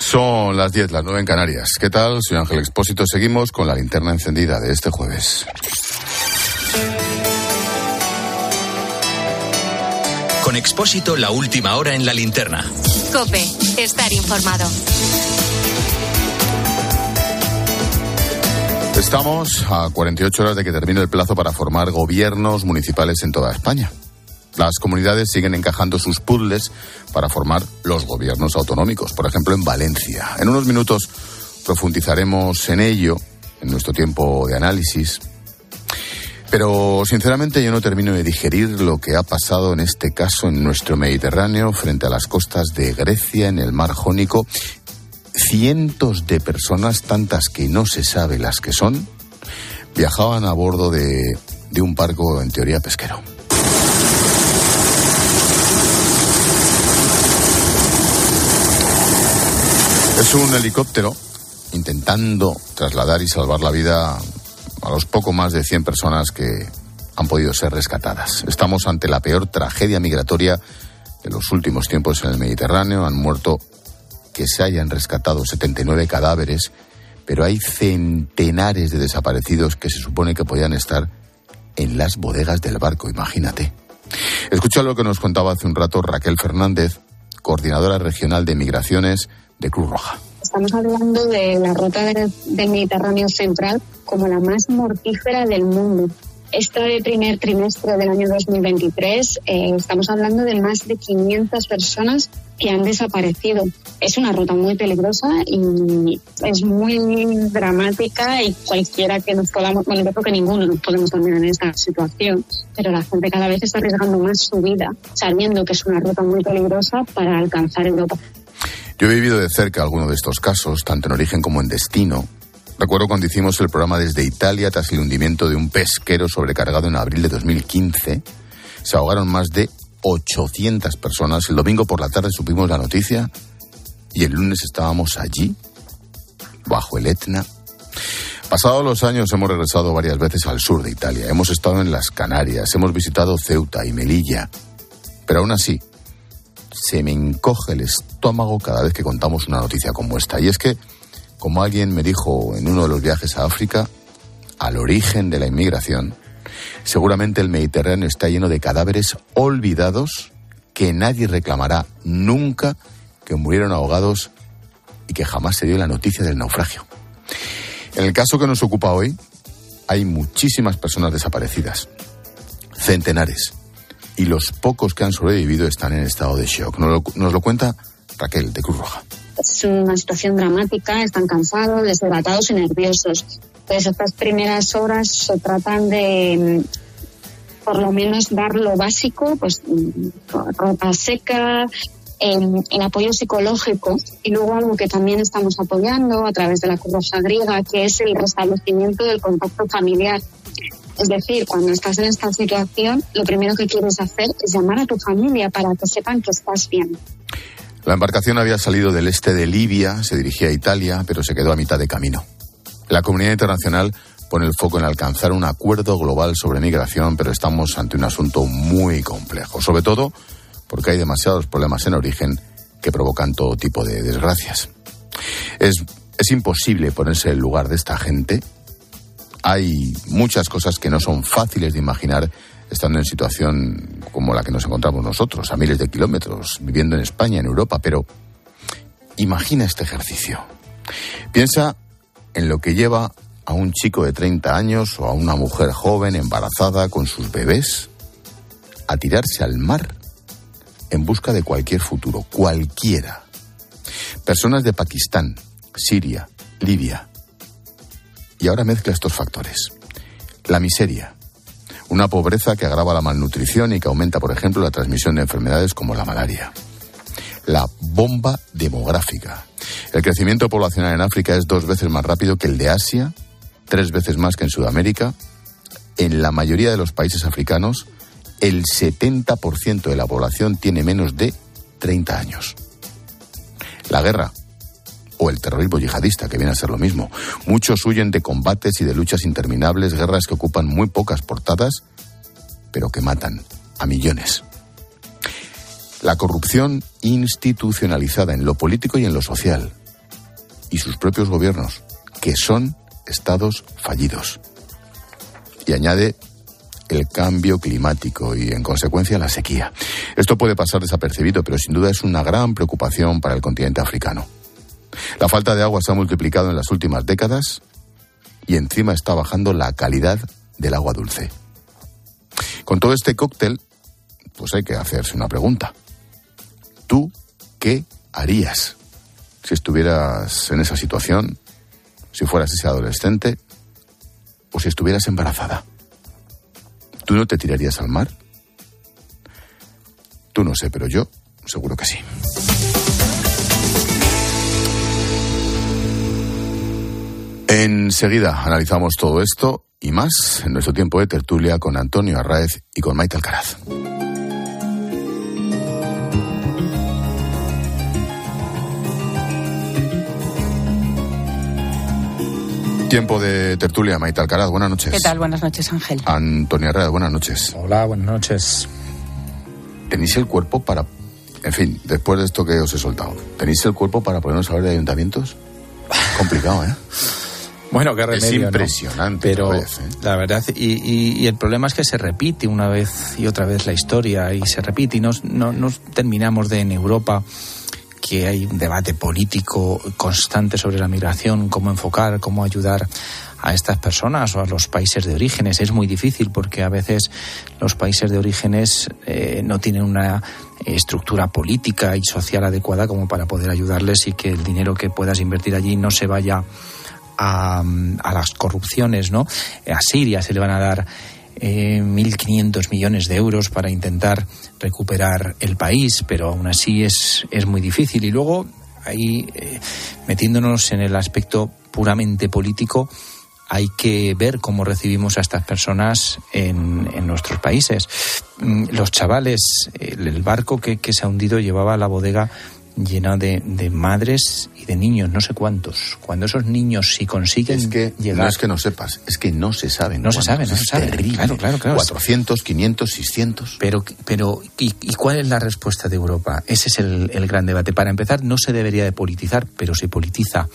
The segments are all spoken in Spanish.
Son las 10, las 9 en Canarias. ¿Qué tal? Soy Ángel Expósito. Seguimos con la linterna encendida de este jueves. Con Expósito, la última hora en la linterna. COPE, estar informado. Estamos a 48 horas de que termine el plazo para formar gobiernos municipales en toda España. Las comunidades siguen encajando sus puzzles para formar los gobiernos autonómicos, por ejemplo en Valencia. En unos minutos profundizaremos en ello, en nuestro tiempo de análisis. Pero sinceramente yo no termino de digerir lo que ha pasado en este caso en nuestro Mediterráneo, frente a las costas de Grecia, en el mar Jónico. Cientos de personas, tantas que no se sabe las que son, viajaban a bordo de un barco en teoría pesquero. Es un helicóptero intentando trasladar y salvar la vida a los poco más de 100 personas que han podido ser rescatadas. Estamos ante la peor tragedia migratoria de los últimos tiempos en el Mediterráneo. Han muerto, que se hayan rescatado 79 cadáveres, pero hay centenares de desaparecidos que se supone que podían estar en las bodegas del barco, imagínate. Escucha lo que nos contaba hace un rato Raquel Fernández, coordinadora regional de migraciones de Cruz Roja. Estamos hablando de la ruta del Mediterráneo Central como la más mortífera del mundo. Este primer trimestre del año 2023 estamos hablando de más de 500 personas que han desaparecido. Es una ruta muy peligrosa y es muy dramática, y cualquiera que nos podamos, bueno, yo creo que ninguno nos podemos dormir en esta situación, pero la gente cada vez está arriesgando más su vida, sabiendo que es una ruta muy peligrosa para alcanzar Europa. Yo he vivido de cerca algunos de estos casos, tanto en origen como en destino. Recuerdo cuando hicimos el programa desde Italia tras el hundimiento de un pesquero sobrecargado en abril de 2015. Se ahogaron más de 800 personas. El domingo por la tarde supimos la noticia y el lunes estábamos allí, bajo el Etna. Pasados los años hemos regresado varias veces al sur de Italia. Hemos estado en las Canarias, hemos visitado Ceuta y Melilla. Pero aún así, se me encoge el estómago cada vez que contamos una noticia como esta. Y es que, como alguien me dijo en uno de los viajes a África, al origen de la inmigración, seguramente el Mediterráneo está lleno de cadáveres olvidados que nadie reclamará nunca, que murieron ahogados y que jamás se dio la noticia del naufragio. En el caso que nos ocupa hoy, hay muchísimas personas desaparecidas, centenares, y los pocos que han sobrevivido están en estado de shock. Nos lo cuenta Raquel, de Cruz Roja. Es una situación dramática, están cansados, deshidratados y nerviosos. Entonces, estas primeras horas se tratan de, por lo menos, dar lo básico, pues ropa seca, el apoyo psicológico, y luego algo que también estamos apoyando a través de la Cruz Roja griega, que es el restablecimiento del contacto familiar. Es decir, cuando estás en esta situación, lo primero que quieres hacer es llamar a tu familia para que sepan que estás bien. La embarcación había salido del este de Libia, se dirigía a Italia, pero se quedó a mitad de camino. La comunidad internacional pone el foco en alcanzar un acuerdo global sobre migración, pero estamos ante un asunto muy complejo, sobre todo porque hay demasiados problemas en origen que provocan todo tipo de desgracias. Es imposible ponerse en el lugar de esta gente. Hay muchas cosas que no son fáciles de imaginar estando en situación como la que nos encontramos nosotros, a miles de kilómetros, viviendo en España, en Europa, pero imagina este ejercicio. Piensa en lo que lleva a un chico de 30 años o a una mujer joven embarazada con sus bebés a tirarse al mar en busca de cualquier futuro, cualquiera. Personas de Pakistán, Siria, Libia. Y ahora mezcla estos factores. La miseria, una pobreza que agrava la malnutrición y que aumenta, por ejemplo, la transmisión de enfermedades como la malaria. La bomba demográfica. El crecimiento poblacional en África es 2 veces más rápido que el de Asia, 3 veces más que en Sudamérica. En la mayoría de los países africanos, el 70% de la población tiene menos de 30 años. La guerra, o el terrorismo yihadista, que viene a ser lo mismo. Muchos huyen de combates y de luchas interminables, guerras que ocupan muy pocas portadas, pero que matan a millones. La corrupción institucionalizada en lo político y en lo social. y sus propios gobiernos, que son estados fallidos. Y añade el cambio climático y, en consecuencia, la sequía. Esto puede pasar desapercibido, pero sin duda es una gran preocupación para el continente africano. La falta de agua se ha multiplicado en las últimas décadas y encima está bajando la calidad del agua dulce. Con todo este cóctel, pues hay que hacerse una pregunta. ¿Tú qué harías si estuvieras en esa situación, si fueras ese adolescente o si estuvieras embarazada? ¿Tú no te tirarías al mar? Tú no sé, pero yo seguro que sí. Enseguida analizamos todo esto y más en nuestro tiempo de tertulia con Antonio Arráez y con Maite Alcaraz. Tiempo de tertulia, Maite Alcaraz, buenas noches. ¿Qué tal? Buenas noches, Ángel. Antonio Arráez, buenas noches. Hola, buenas noches. ¿Tenéis el cuerpo para... En fin, después de esto que os he soltado, ¿tenéis el cuerpo para ponernos a hablar de ayuntamientos? Complicado, ¿eh? Bueno, qué remedio, es impresionante, ¿no? Pero vez, ¿eh? La verdad, y el problema es que se repite una vez y otra vez la historia, y se repite, y no terminamos en Europa, que hay un debate político constante sobre la migración, cómo enfocar, cómo ayudar a estas personas o a los países de orígenes. Es muy difícil porque a veces los países de orígenes no tienen una estructura política y social adecuada como para poder ayudarles, y que el dinero que puedas invertir allí no se vaya a las corrupciones, ¿no? A Siria se le van a dar 1.500 millones de euros para intentar recuperar el país, pero aún así es muy difícil. Y luego, ahí metiéndonos en el aspecto puramente político, hay que ver cómo recibimos a estas personas en nuestros países. Los chavales, el barco que se ha hundido llevaba la bodega llena de madres y de niños, no sé cuántos. Cuando esos niños, si consiguen llegar... No es que no sepas, es que no se saben. No se sabe. Terrible. Claro. 400, 500, 600. Pero ¿y cuál es la respuesta de Europa? Ese es el gran debate. Para empezar, no se debería de politizar, pero se politiza.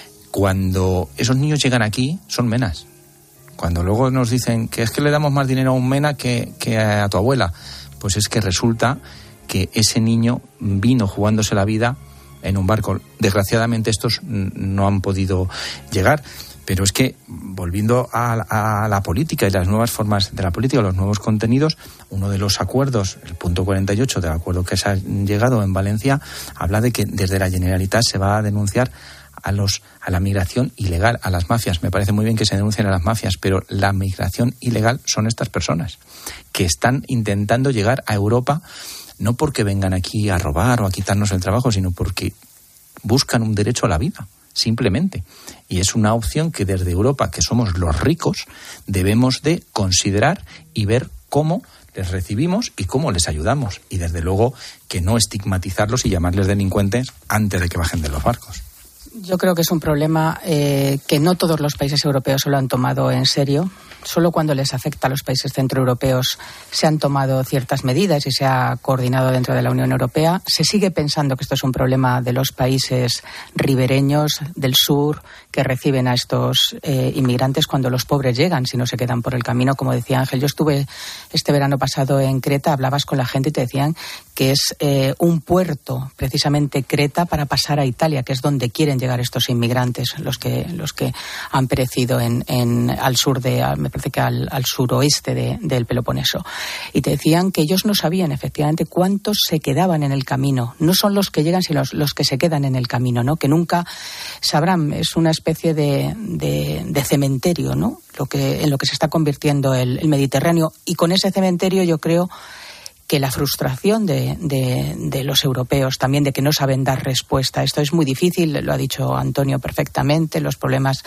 Cuando esos niños llegan aquí, son menas. Cuando luego nos dicen que es que le damos más dinero a un mena que a tu abuela, pues es que resulta que ese niño vino jugándose la vida en un barco. Desgraciadamente estos no han podido llegar, pero es que, volviendo a la política y las nuevas formas de la política, los nuevos contenidos, uno de los acuerdos, el punto 48 del acuerdo que se ha llegado en Valencia, habla de que desde la Generalitat se va a denunciar a la migración ilegal, a las mafias. Me parece muy bien que se denuncien a las mafias, pero la migración ilegal son estas personas que están intentando llegar a Europa, no porque vengan aquí a robar o a quitarnos el trabajo, sino porque buscan un derecho a la vida, simplemente. Y es una opción que desde Europa, que somos los ricos, debemos de considerar y ver cómo les recibimos y cómo les ayudamos. Y desde luego que no estigmatizarlos y llamarles delincuentes antes de que bajen de los barcos. Yo creo que es un problema que no todos los países europeos se lo han tomado en serio. Solo cuando les afecta a los países centroeuropeos se han tomado ciertas medidas y se ha coordinado dentro de la Unión Europea. Se sigue pensando que esto es un problema de los países ribereños del sur que reciben a estos inmigrantes cuando los pobres llegan, si no se quedan por el camino. Como decía Ángel, yo estuve este verano pasado en Creta, hablabas con la gente y te decían que es un puerto, precisamente Creta, para pasar a Italia, que es donde quieren llegar estos inmigrantes, los que han perecido al sur me parece que al suroeste del Peloponeso. Y te decían que ellos no sabían efectivamente cuántos se quedaban en el camino. No son los que llegan, sino los que se quedan en el camino, ¿no? Que nunca sabrán. Es una especie de cementerio, ¿no? En lo que se está convirtiendo el Mediterráneo. Y con ese cementerio yo creo que la frustración de los europeos también, de que no saben dar respuesta. Esto es muy difícil, lo ha dicho Antonio perfectamente, los problemas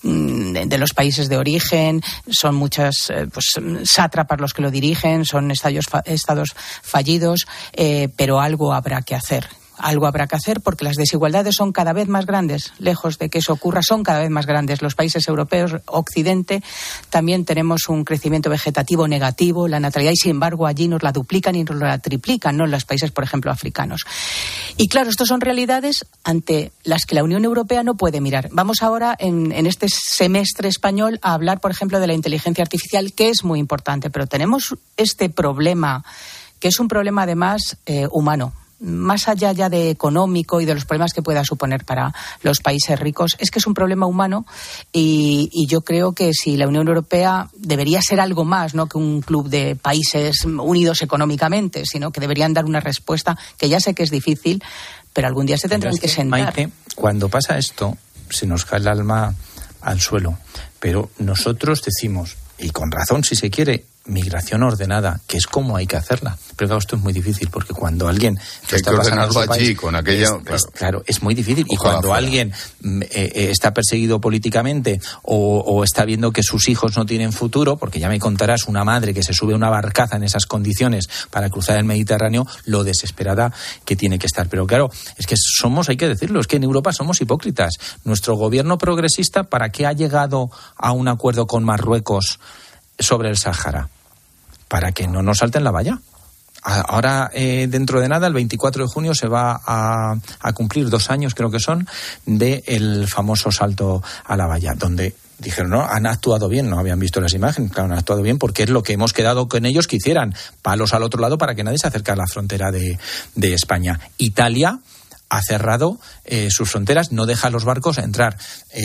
de los países de origen, son muchas sátrapas los que lo dirigen, son estados fallidos, pero algo habrá que hacer. algo habrá que hacer porque las desigualdades son cada vez más grandes. Lejos de que eso ocurra, son cada vez más grandes. Los países europeos, Occidente, también tenemos un crecimiento vegetativo negativo, la natalidad, y sin embargo allí nos la duplican y nos la triplican, ¿no?, en los países, por ejemplo, africanos. Y claro, estas son realidades ante las que la Unión Europea no puede mirar. Vamos ahora, en este semestre español, a hablar, por ejemplo, de la inteligencia artificial, que es muy importante, pero tenemos este problema, que es un problema además humano. Más allá ya de económico y de los problemas que pueda suponer para los países ricos, es que es un problema humano y yo creo que si la Unión Europea debería ser algo más, no que un club de países unidos económicamente, sino que deberían dar una respuesta que ya sé que es difícil, pero algún día se tendrán que sentar. Maite, cuando pasa esto, se nos cae el alma al suelo, pero nosotros decimos, y con razón si se quiere, migración ordenada, que es como hay que hacerla. Pero claro, esto es muy difícil, porque cuando alguien está pasando allí país, con aquella... Claro, es muy difícil. Y cuando fuera. Alguien está perseguido políticamente o está viendo que sus hijos no tienen futuro, porque ya me contarás una madre que se sube a una barcaza en esas condiciones para cruzar el Mediterráneo, lo desesperada que tiene que estar. Pero claro, es que hay que decirlo, es que en Europa somos hipócritas. Nuestro gobierno progresista, ¿para qué ha llegado a un acuerdo con Marruecos sobre el Sáhara? Para que no nos salten la valla. Ahora, dentro de nada, el 24 de junio se va a cumplir 2 años, creo que son, del famoso salto a la valla, donde dijeron, no, han actuado bien, no habían visto las imágenes, claro, han actuado bien porque es lo que hemos quedado con ellos que hicieran, palos al otro lado para que nadie se acerque a la frontera de España. Italia ha cerrado sus fronteras, no deja a los barcos entrar.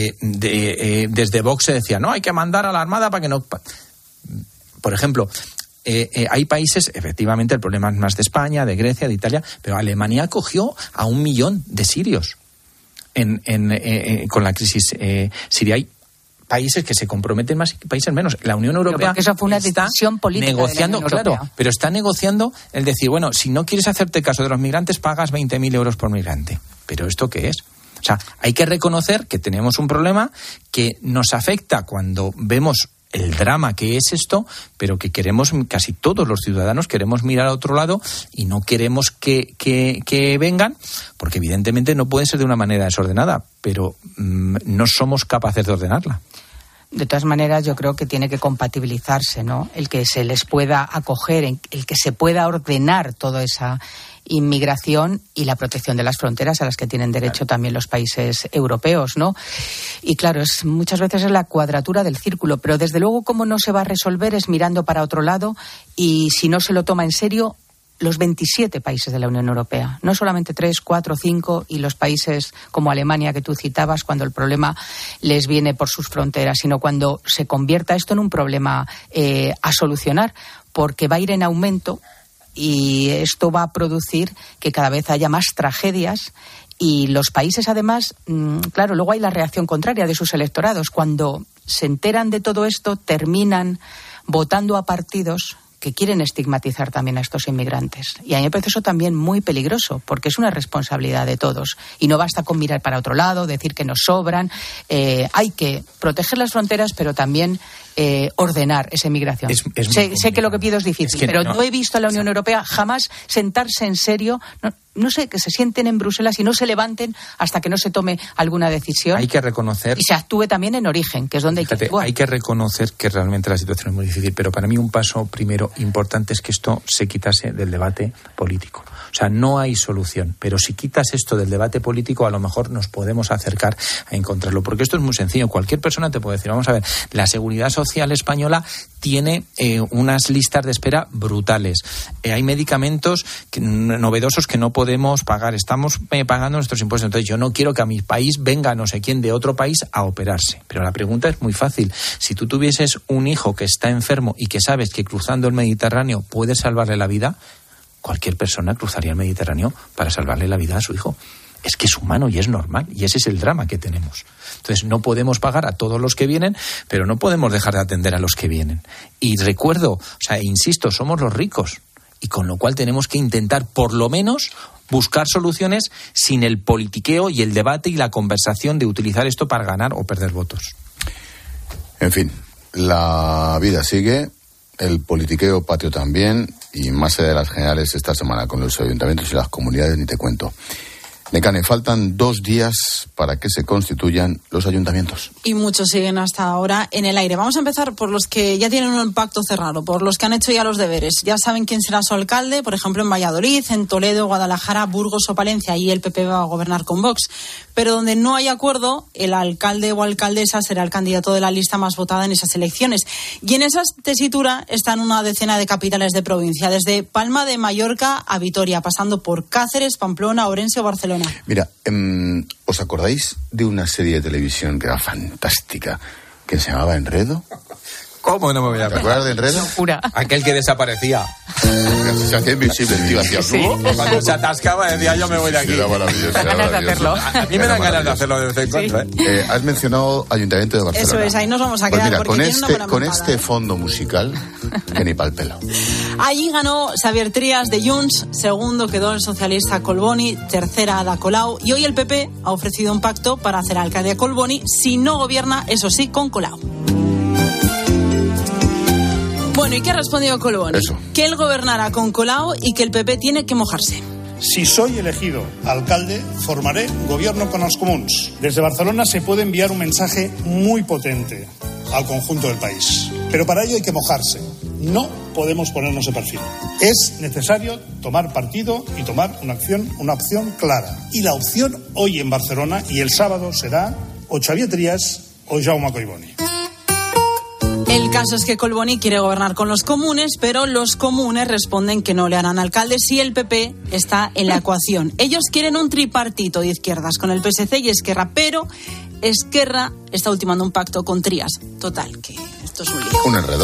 Desde Vox se decía, no, hay que mandar a la Armada para que no... Por ejemplo, hay países, efectivamente, el problema es más de España, de Grecia, de Italia, pero Alemania acogió a 1 millón de sirios con la crisis siria. Hay países que se comprometen más y países menos. La Unión Europea eso fue una decisión política negociando, de la Unión Europea. Claro, pero está negociando el decir, bueno, si no quieres hacerte caso de los migrantes, pagas 20.000 euros por migrante. ¿Pero esto qué es? O sea, hay que reconocer que tenemos un problema que nos afecta cuando vemos el drama que es esto, pero que queremos, casi todos los ciudadanos queremos mirar a otro lado y no queremos que vengan, porque evidentemente no puede ser de una manera desordenada, pero no somos capaces de ordenarla. De todas maneras, yo creo que tiene que compatibilizarse, ¿no? El que se les pueda acoger, el que se pueda ordenar toda esa inmigración y la protección de las fronteras a las que tienen derecho también los países europeos, ¿no? Y claro, muchas veces es la cuadratura del círculo, pero desde luego cómo no se va a resolver es mirando para otro lado y si no se lo toma en serio los 27 países de la Unión Europea, no solamente 3, 4, 5 y los países como Alemania que tú citabas cuando el problema les viene por sus fronteras, sino cuando se convierta esto en un problema a solucionar, porque va a ir en aumento y esto va a producir que cada vez haya más tragedias y los países además, claro, luego hay la reacción contraria de sus electorados. Cuando se enteran de todo esto, terminan votando a partidos que quieren estigmatizar también a estos inmigrantes. Y a mí me parece eso también muy peligroso, porque es una responsabilidad de todos. Y no basta con mirar para otro lado, decir que nos sobran. Hay que proteger las fronteras, pero también ordenar esa inmigración. Sé que lo que pido es difícil, pero no he visto a la Unión Europea jamás sentarse en serio. No sé, que se sienten en Bruselas y no se levanten hasta que no se tome alguna decisión. Hay que reconocer... Y se actúe también en origen, que es donde hay que actuar. Hay que reconocer que realmente la situación es muy difícil, pero para mí un paso primero importante es que esto se quitase del debate político. O sea, no hay solución, pero si quitas esto del debate político, a lo mejor nos podemos acercar a encontrarlo. Porque esto es muy sencillo. Cualquier persona te puede decir, vamos a ver, la Seguridad Social española tiene unas listas de espera brutales. Hay medicamentos novedosos que no podemos pagar. Estamos pagando nuestros impuestos. Entonces, yo no quiero que a mi país venga no sé quién de otro país a operarse. Pero la pregunta es muy fácil. Si tú tuvieses un hijo que está enfermo y que sabes que cruzando el Mediterráneo puedes salvarle la vida, cualquier persona cruzaría el Mediterráneo para salvarle la vida a su hijo. Es que es humano y es normal, y ese es el drama que tenemos. Entonces no podemos pagar a todos los que vienen, pero no podemos dejar de atender a los que vienen. Y recuerdo, insisto, somos los ricos, y con lo cual tenemos que intentar por lo menos buscar soluciones sin el politiqueo y el debate y la conversación de utilizar esto para ganar o perder votos. En fin, la vida sigue. el politiqueo patio también, y más allá de las generales esta semana con los ayuntamientos y las comunidades, ni te cuento. Nekane, faltan 2 días para que se constituyan los ayuntamientos. Y muchos siguen hasta ahora en el aire. Vamos a empezar por los que ya tienen un pacto cerrado, por los que han hecho ya los deberes. Ya saben quién será su alcalde, por ejemplo, en Valladolid, en Toledo, Guadalajara, Burgos o Palencia. Ahí el PP va a gobernar con Vox. Pero donde no hay acuerdo, el alcalde o alcaldesa será el candidato de la lista más votada en esas elecciones. Y en esa tesitura están una decena de capitales de provincia, desde Palma de Mallorca a Vitoria, pasando por Cáceres, Pamplona, Orense o Barcelona. Mira, ¿os acordáis de una serie de televisión que era fantástica, que se llamaba Enredo? ¿Cómo no me voy a ¿Te acuerdas de Enredo? Locura. Aquel que desaparecía. Se hacía invisible, tío, hacía Sí. Cuando se atascaba decía yo me voy de aquí. Era maravilloso. Da ganas de hacerlo. A mí me dan ganas de hacerlo de vez en cuando. Has mencionado Ayuntamiento de Barcelona. Eso es, ahí nos vamos a quedar, Pues mira, porque tiene una buena con montada, este fondo musical, que ni pa'l pelo. Allí ganó Xavier Trías de Junts, segundo quedó el socialista Collboni, tercera Ada Colau, y hoy el PP ha ofrecido un pacto para hacer alcalde a Collboni si no gobierna, eso sí, con Colau. Bueno, ¿y qué ha respondido Collboni? Eso. Que él gobernará con Colau y que el PP tiene que mojarse. Si soy elegido alcalde, formaré gobierno con los comuns. Desde Barcelona se puede enviar un mensaje muy potente al conjunto del país. Pero para ello hay que mojarse. No podemos ponernos de perfil. Es necesario tomar partido y tomar una opción clara. Y la opción hoy en Barcelona y el sábado será o Xavier Trías o Jaume Collboni. El caso es que Collboni quiere gobernar con los comunes, pero los comunes responden que no le harán alcalde si el PP está en la ecuación. Ellos quieren un tripartito de izquierdas con el PSC y Esquerra, pero Esquerra está ultimando un pacto con Trías. Total, que esto es un lío. Un enredo.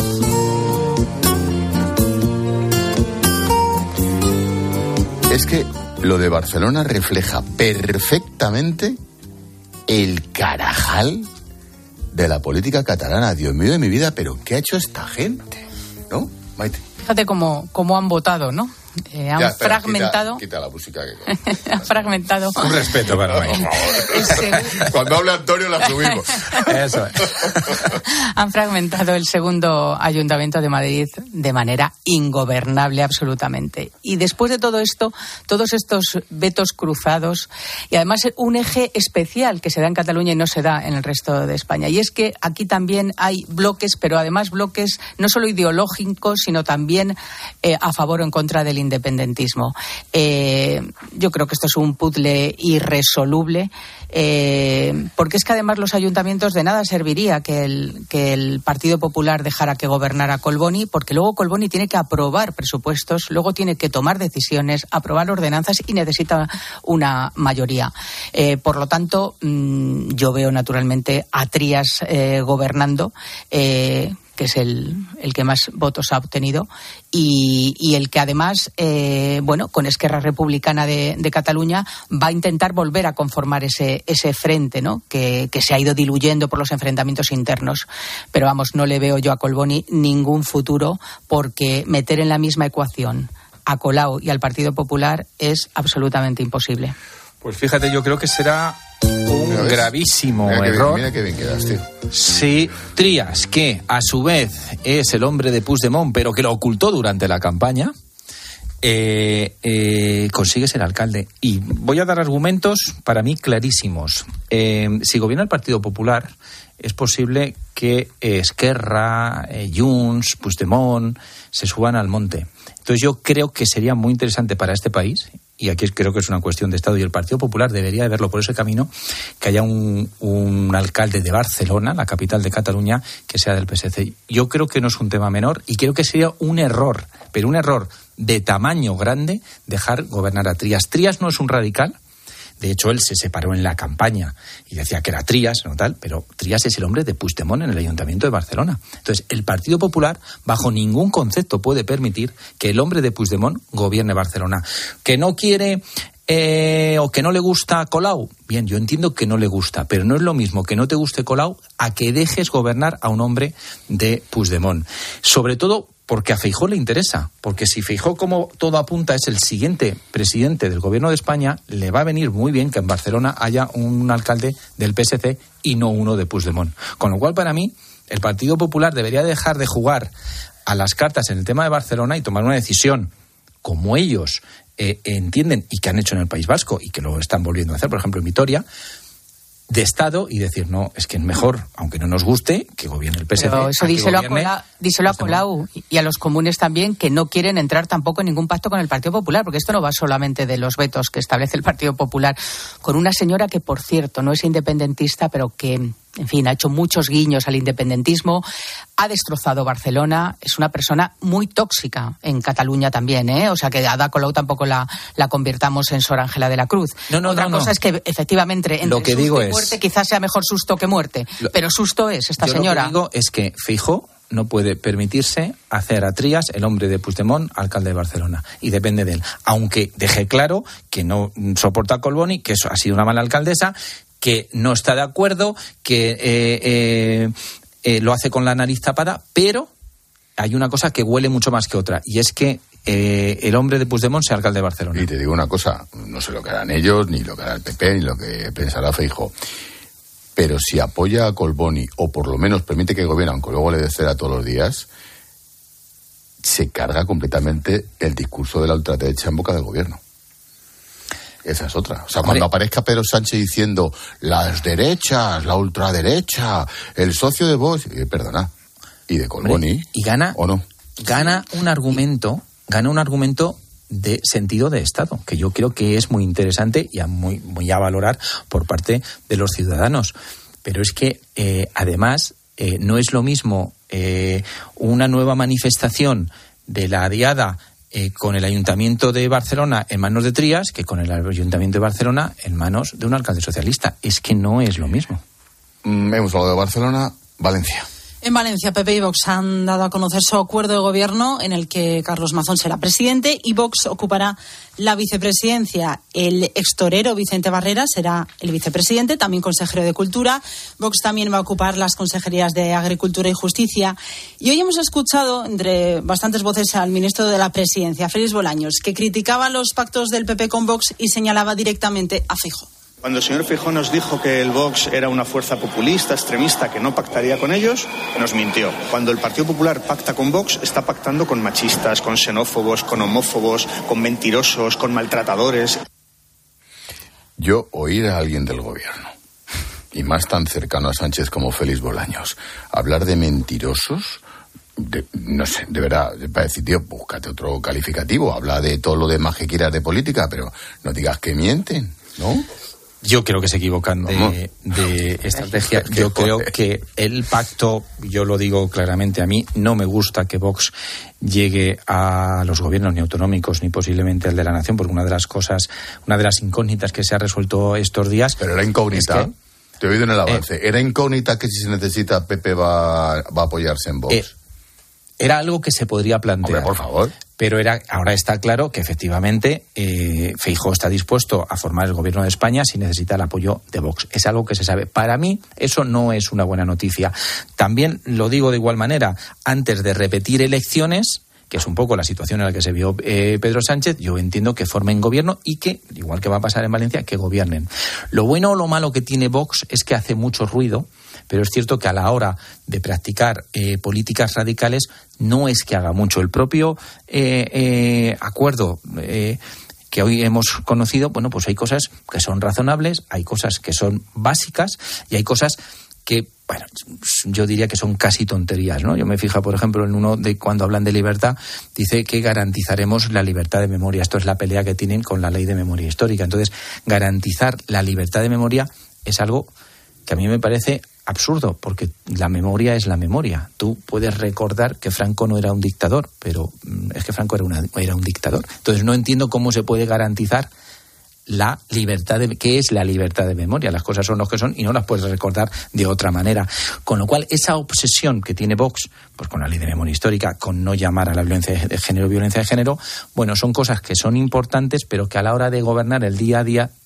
Es que lo de Barcelona refleja perfectamente el carajal de la política catalana. Dios mío de mi vida, pero ¿qué ha hecho esta gente? ¿No, Maite? Fíjate cómo han votado, ¿no? Han fragmentado. Quita la música. Han fragmentado. Un respeto para Maite. Cuando hable Antonio la subimos. Eso es. Han fragmentado el segundo ayuntamiento de Madrid de manera ingobernable absolutamente. Y después de todo esto, todos estos vetos cruzados, y además un eje especial que se da en Cataluña y no se da en el resto de España. Y es que aquí también hay bloques, pero además bloques no solo ideológicos, sino también a favor o en contra del independentismo. Yo creo que esto es un puzzle irresoluble, porque es que además los ayuntamientos de nada serviría que el Partido Popular dejara que gobernara Collboni, porque luego Collboni tiene que aprobar presupuestos, luego tiene que tomar decisiones, aprobar ordenanzas y necesita una mayoría. Por lo tanto, yo veo naturalmente a Trías gobernando, que es el que más votos ha obtenido, y el que además, con Esquerra Republicana de Cataluña va a intentar volver a conformar ese frente, ¿no? Que se ha ido diluyendo por los enfrentamientos internos. Pero vamos, no le veo yo a Collboni ningún futuro, porque meter en la misma ecuación a Colau y al Partido Popular es absolutamente imposible. Pues fíjate, yo creo que será un gravísimo error. Mira qué bien quedas, tío. Sí, Trías, que a su vez es el hombre de Puigdemont, pero que lo ocultó durante la campaña, consigue ser alcalde. Y voy a dar argumentos para mí clarísimos. Si gobierna el Partido Popular, es posible que Esquerra, Junts, Puigdemont se suban al monte. Entonces yo creo que sería muy interesante para este país, y aquí creo que es una cuestión de Estado, y el Partido Popular debería verlo por ese camino, que haya un alcalde de Barcelona, la capital de Cataluña, que sea del PSC. Yo creo que no es un tema menor, y creo que sería un error, pero un error de tamaño grande, dejar gobernar a Trías. Trías no es un radical. De hecho, él se separó en la campaña y decía que era Trías, no tal, pero Trías es el hombre de Puigdemont en el Ayuntamiento de Barcelona. Entonces, el Partido Popular, bajo ningún concepto, puede permitir que el hombre de Puigdemont gobierne Barcelona. ¿Que no quiere o que no le gusta Colau? Bien, yo entiendo que no le gusta, pero no es lo mismo que no te guste Colau a que dejes gobernar a un hombre de Puigdemont. Sobre todo porque a Feijóo le interesa, porque si Feijóo, como todo apunta, es el siguiente presidente del gobierno de España, le va a venir muy bien que en Barcelona haya un alcalde del PSC y no uno de Puigdemont. Con lo cual, para mí, el Partido Popular debería dejar de jugar a las cartas en el tema de Barcelona y tomar una decisión como ellos entienden y que han hecho en el País Vasco y que lo están volviendo a hacer, por ejemplo en Vitoria, de Estado, y decir, no, es que es mejor, aunque no nos guste, que gobierne el PSC. Pero eso díselo a Colau y a los comunes también, que no quieren entrar tampoco en ningún pacto con el Partido Popular, porque esto no va solamente de los vetos que establece el Partido Popular, con una señora que, por cierto, no es independentista, pero que, en fin, ha hecho muchos guiños al independentismo, ha destrozado Barcelona, es una persona muy tóxica en Cataluña también, ¿eh? O sea, que a Ada Colau tampoco la convirtamos en Sor Ángela de la Cruz. Otra cosa es que, efectivamente, entre lo que digo susto y muerte, quizás sea mejor susto que muerte, pero susto es esta señora. Lo que digo es que Feijóo no puede permitirse hacer a Trías el hombre de Puigdemont alcalde de Barcelona, y depende de él, aunque deje claro que no soporta a Collboni, que eso ha sido una mala alcaldesa, que no está de acuerdo, que lo hace con la nariz tapada, pero hay una cosa que huele mucho más que otra, y es que el hombre de Puigdemont sea alcalde de Barcelona. Y te digo una cosa, no sé lo que harán ellos, ni lo que hará el PP, ni lo que pensará Feijóo, pero si apoya a Collboni, o por lo menos permite que gobierne, aunque luego le dé cera todos los días, se carga completamente el discurso de la ultraderecha en boca del gobierno. Esa es otra. O sea, cuando aparezca Pedro Sánchez diciendo las derechas, la ultraderecha, el socio de Vox, perdona, y de Collboni, y gana, ¿o no? Gana un argumento de sentido de Estado, que yo creo que es muy interesante y muy a valorar por parte de los ciudadanos. Pero es que, además, no es lo mismo una nueva manifestación de la Diada con el Ayuntamiento de Barcelona en manos de Trías que con el Ayuntamiento de Barcelona en manos de un alcalde socialista. Es que no es lo mismo. Hemos hablado de Barcelona, Valencia. En Valencia, PP y Vox han dado a conocer su acuerdo de gobierno en el que Carlos Mazón será presidente y Vox ocupará la vicepresidencia. El extorero Vicente Barrera será el vicepresidente, también consejero de Cultura. Vox también va a ocupar las consejerías de Agricultura y Justicia. Y hoy hemos escuchado, entre bastantes voces, al ministro de la Presidencia, Félix Bolaños, que criticaba los pactos del PP con Vox y señalaba directamente a Feijóo. Cuando el señor Feijóo nos dijo que el Vox era una fuerza populista, extremista, que no pactaría con ellos, nos mintió. Cuando el Partido Popular pacta con Vox, está pactando con machistas, con xenófobos, con homófobos, con mentirosos, con maltratadores. Yo oír a alguien del gobierno, y más tan cercano a Sánchez como Félix Bolaños, hablar de mentirosos, no sé, de verdad, para decir, tío, búscate otro calificativo, habla de todo lo demás que quieras de política, pero no digas que mienten, ¿no? Yo creo que se equivocan de estrategia. Yo creo que el pacto, yo lo digo claramente, a mí no me gusta que Vox llegue a los gobiernos ni autonómicos ni posiblemente al de la nación, porque una de las incógnitas que se ha resuelto estos días. Pero era incógnita. Es que, te he oído en el avance. Era incógnita que si se necesita PP va a apoyarse en Vox. Era algo que se podría plantear. Hombre, por favor. Pero ahora está claro que efectivamente Feijóo está dispuesto a formar el gobierno de España si necesita el apoyo de Vox. Es algo que se sabe. Para mí eso no es una buena noticia. También lo digo de igual manera, antes de repetir elecciones, que es un poco la situación en la que se vio Pedro Sánchez, yo entiendo que formen gobierno y que, igual que va a pasar en Valencia, que gobiernen. Lo bueno o lo malo que tiene Vox es que hace mucho ruido, pero es cierto que a la hora de practicar políticas radicales no es que haga mucho. El propio acuerdo que hoy hemos conocido, bueno, pues hay cosas que son razonables, hay cosas que son básicas y hay cosas que, bueno, yo diría que son casi tonterías, ¿no? Yo me fijo, por ejemplo, en uno de cuando hablan de libertad, dice que garantizaremos la libertad de memoria. Esto es la pelea que tienen con la ley de memoria histórica. Entonces, garantizar la libertad de memoria es algo que a mí me parece absurdo, porque la memoria es la memoria. Tú puedes recordar que Franco no era un dictador, pero es que Franco era un dictador. Entonces no entiendo cómo se puede garantizar la libertad ¿qué es la libertad de memoria? Las cosas son lo que son y no las puedes recordar de otra manera. Con lo cual, esa obsesión que tiene Vox, pues con la ley de memoria histórica, con no llamar a la violencia de género, bueno, son cosas que son importantes, pero que a la hora de gobernar el día a día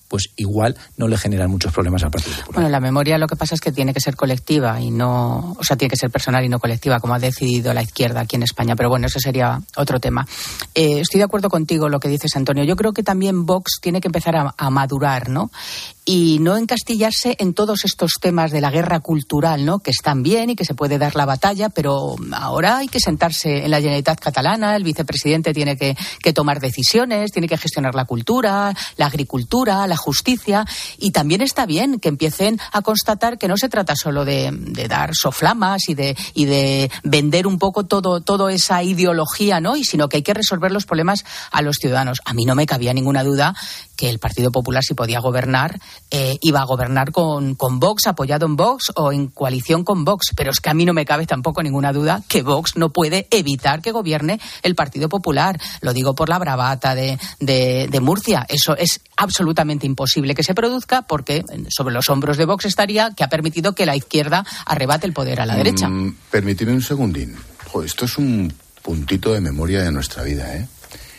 pues igual no le generan muchos problemas al Partido Popular. Bueno, la memoria lo que pasa es que tiene que ser colectiva y no, o sea, tiene que ser personal y no colectiva, como ha decidido la izquierda aquí en España. Pero bueno, ese sería otro tema. Estoy de acuerdo contigo lo que dices, Antonio. Yo creo que también Vox tiene que empezar a madurar, ¿no? Y no encastillarse en todos estos temas de la guerra cultural, ¿no? Que están bien y que se puede dar la batalla, pero ahora hay que sentarse en la Generalitat catalana, el vicepresidente tiene que tomar decisiones, tiene que gestionar la cultura, la agricultura, la justicia, y también está bien que empiecen a constatar que no se trata solo de dar soflamas y de vender un poco toda esa ideología, ¿no? Y sino que hay que resolver los problemas a los ciudadanos. A mí no me cabía ninguna duda que el Partido Popular, si podía gobernar, iba a gobernar con Vox, apoyado en Vox o en coalición con Vox, pero es que a mí no me cabe tampoco ninguna duda que Vox no puede evitar que gobierne el Partido Popular. Lo digo por la bravata de Murcia. Eso es absolutamente imposible que se produzca, porque sobre los hombros de Vox estaría que ha permitido que la izquierda arrebate el poder a la derecha. Permíteme un segundín. Joder, esto es un puntito de memoria de nuestra vida, ¿eh?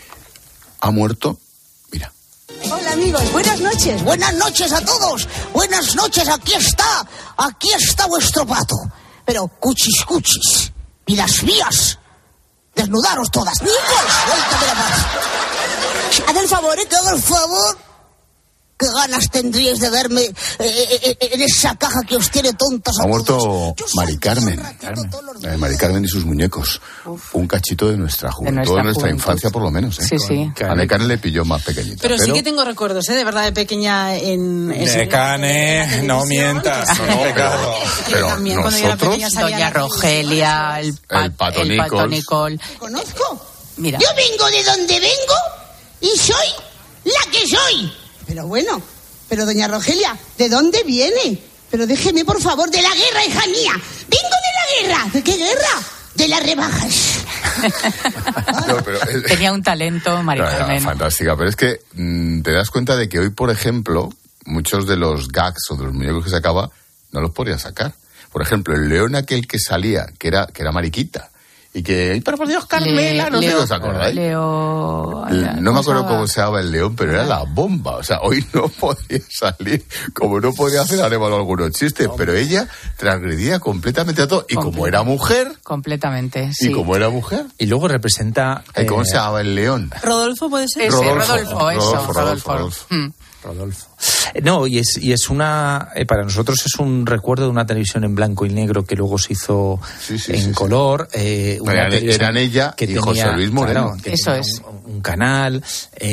Ha muerto, mira. Hola amigos, buenas noches. Buenas noches a todos. Buenas noches, aquí está vuestro pato. Pero cuchis. Y las mías. Desnudaros todas. Niños, suéltame la paz. Haz el favor, todo el favor. ¿Qué ganas tendríais de verme en esa caja que os tiene tontos a todos? Ha muerto Mari Carmen. Mari Carmen y sus muñecos. Uf. Un cachito de nuestra juventud, de nuestra infancia por lo menos. Sí, sí. A Necane le pilló más pequeñita. Pero sí que tengo recuerdos, de verdad, de pequeña en Necane, no mientas. Pero también cuando yo era pequeña salía Doña Rogelia, el Pato Nicol. ¿Me conozco? Mira. Yo vengo de donde vengo y soy la que soy. Pero bueno, doña Rogelia, ¿de dónde viene? Pero déjeme, por favor, de la guerra, hija mía. Vengo de la guerra. ¿De qué guerra? De las rebajas. Tenía un talento, Mari Carmen. Fantástica, pero es que te das cuenta de que hoy, por ejemplo, muchos de los gags o de los muñecos que sacaba no los podía sacar. Por ejemplo, el león aquel que salía, que era Mariquita, y que, ¡ay, pero por Dios, Carmela! No sé si os acordáis. No me acuerdo cómo se llamaba el león, pero era la bomba. O sea, hoy no podía salir, como no podía hacer Arévalo algunos chistes, pero ella transgredía completamente a todo. Y como era mujer... Completamente, sí. Y como era mujer... Y luego representa... ¿Cómo se llamaba el león? ¿Rodolfo puede ser? Rodolfo. No, y es una... para nosotros es un recuerdo de una televisión en blanco y negro que luego se hizo en color. Eran ella y José Luis Moreno. Claro, eso es. Un canal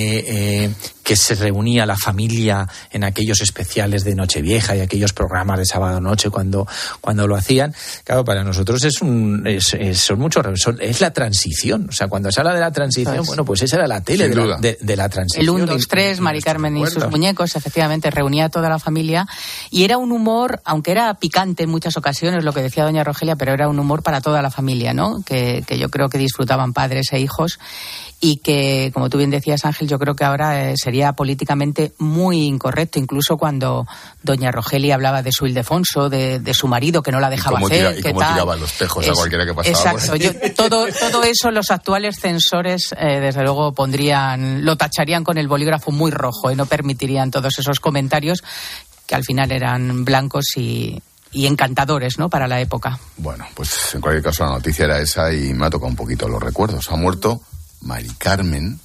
que se reunía la familia en aquellos especiales de Nochevieja y aquellos programas de sábado noche cuando lo hacían. Claro, para nosotros son muchos... Es la transición. O sea, cuando se habla de la transición, bueno, pues esa era la tele de la transición. El 1, 2, 3, Mari Carmen y sus muñecos, efectivamente, reunía a toda la familia. Y era un humor, aunque era picante en muchas ocasiones, lo que decía doña Rogelia, pero era un humor para toda la familia, ¿no? Que yo creo que disfrutaban padres e hijos. Y que, como tú bien decías, Ángel, yo creo que ahora sería políticamente muy incorrecto, incluso cuando doña Rogelia hablaba de su Ildefonso, de su marido, que no la dejaba hacer. Y cómo tiraban los tejos a cualquiera que pasaba. Exacto. Todo eso los actuales censores, desde luego, lo tacharían con el bolígrafo muy rojo y no permitirían todos esos comentarios que al final eran blancos y encantadores, ¿no?, para la época. Bueno, pues en cualquier caso la noticia era esa y me ha tocado un poquito los recuerdos. Ha muerto Mari Carmen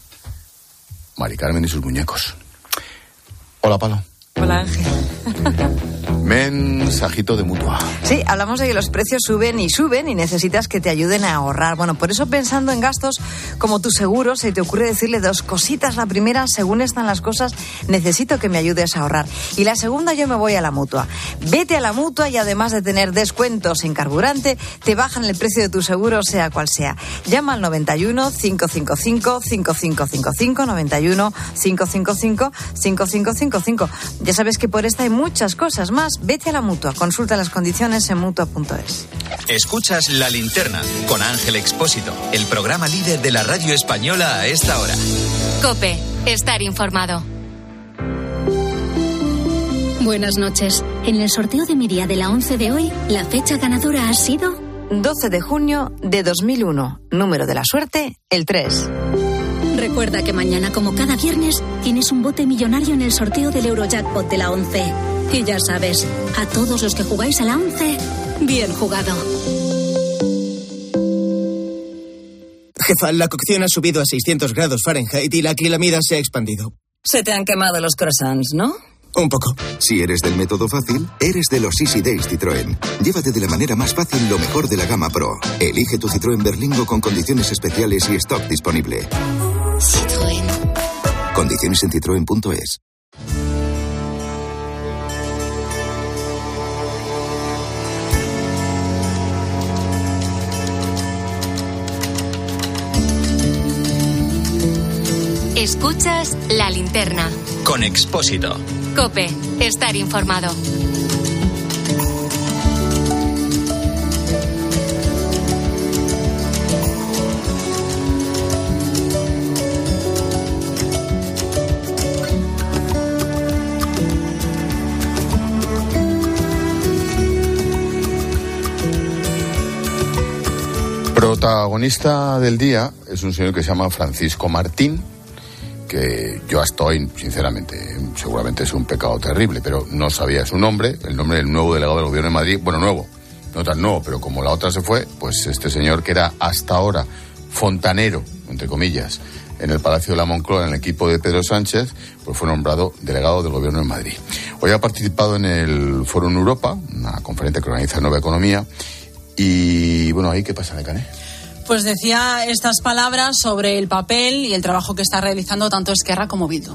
y sus muñecos. Hola, Palo. Hola, Ángel. Mensajito de Mutua. Sí, hablamos de que los precios suben y necesitas que te ayuden a ahorrar. Bueno, por eso, pensando en gastos como tu seguro, se te ocurre decirle dos cositas. La primera, según están las cosas, necesito que me ayudes a ahorrar. Y la segunda, yo me voy a la Mutua. Vete a la Mutua y además de tener descuentos en carburante, te bajan el precio de tu seguro, sea cual sea. Llama al 91 555 5555 91 555 5555. Ya sabes que por esta hay muchas cosas más. Vete a la Mutua. Consulta las condiciones en Mutua.es. Escuchas La Linterna con Ángel Expósito, el programa líder de la radio española a esta hora. COPE. Estar informado. Buenas noches. En el sorteo de Miria de la 11 de hoy, la fecha ganadora ha sido 12 de junio de 2001. Número de la suerte, el 3. Recuerda que mañana, como cada viernes, tienes un bote millonario en el sorteo del Eurojackpot de la 11. Y ya sabes, a todos los que jugáis a la 11, bien jugado. Jefa, la cocción ha subido a 600 grados Fahrenheit y la acrilamida se ha expandido. Se te han quemado los croissants, ¿no? Un poco. Si eres del método fácil, eres de los Easy Days Citroën. Llévate de la manera más fácil lo mejor de la gama Pro. Elige tu Citroën Berlingo con condiciones especiales y stock disponible. Citroën. Condiciones en citroen.es. Escuchas La Linterna. Con Expósito. COPE. Estar informado. Protagonista del día es un señor que se llama Francisco Martín, que yo hasta hoy, sinceramente, seguramente es un pecado terrible, pero no sabía su nombre, el nombre del nuevo delegado del Gobierno de Madrid. Bueno, nuevo, no tan nuevo, pero como la otra se fue, pues este señor, que era hasta ahora fontanero, entre comillas, en el Palacio de la Moncloa, en el equipo de Pedro Sánchez, pues fue nombrado delegado del Gobierno de Madrid. Hoy ha participado en el Foro en Europa, una conferencia que organiza Nueva Economía, y bueno, ¿ahí qué pasa, Cané? Pues decía estas palabras sobre el papel y el trabajo que está realizando tanto Esquerra como Bildu.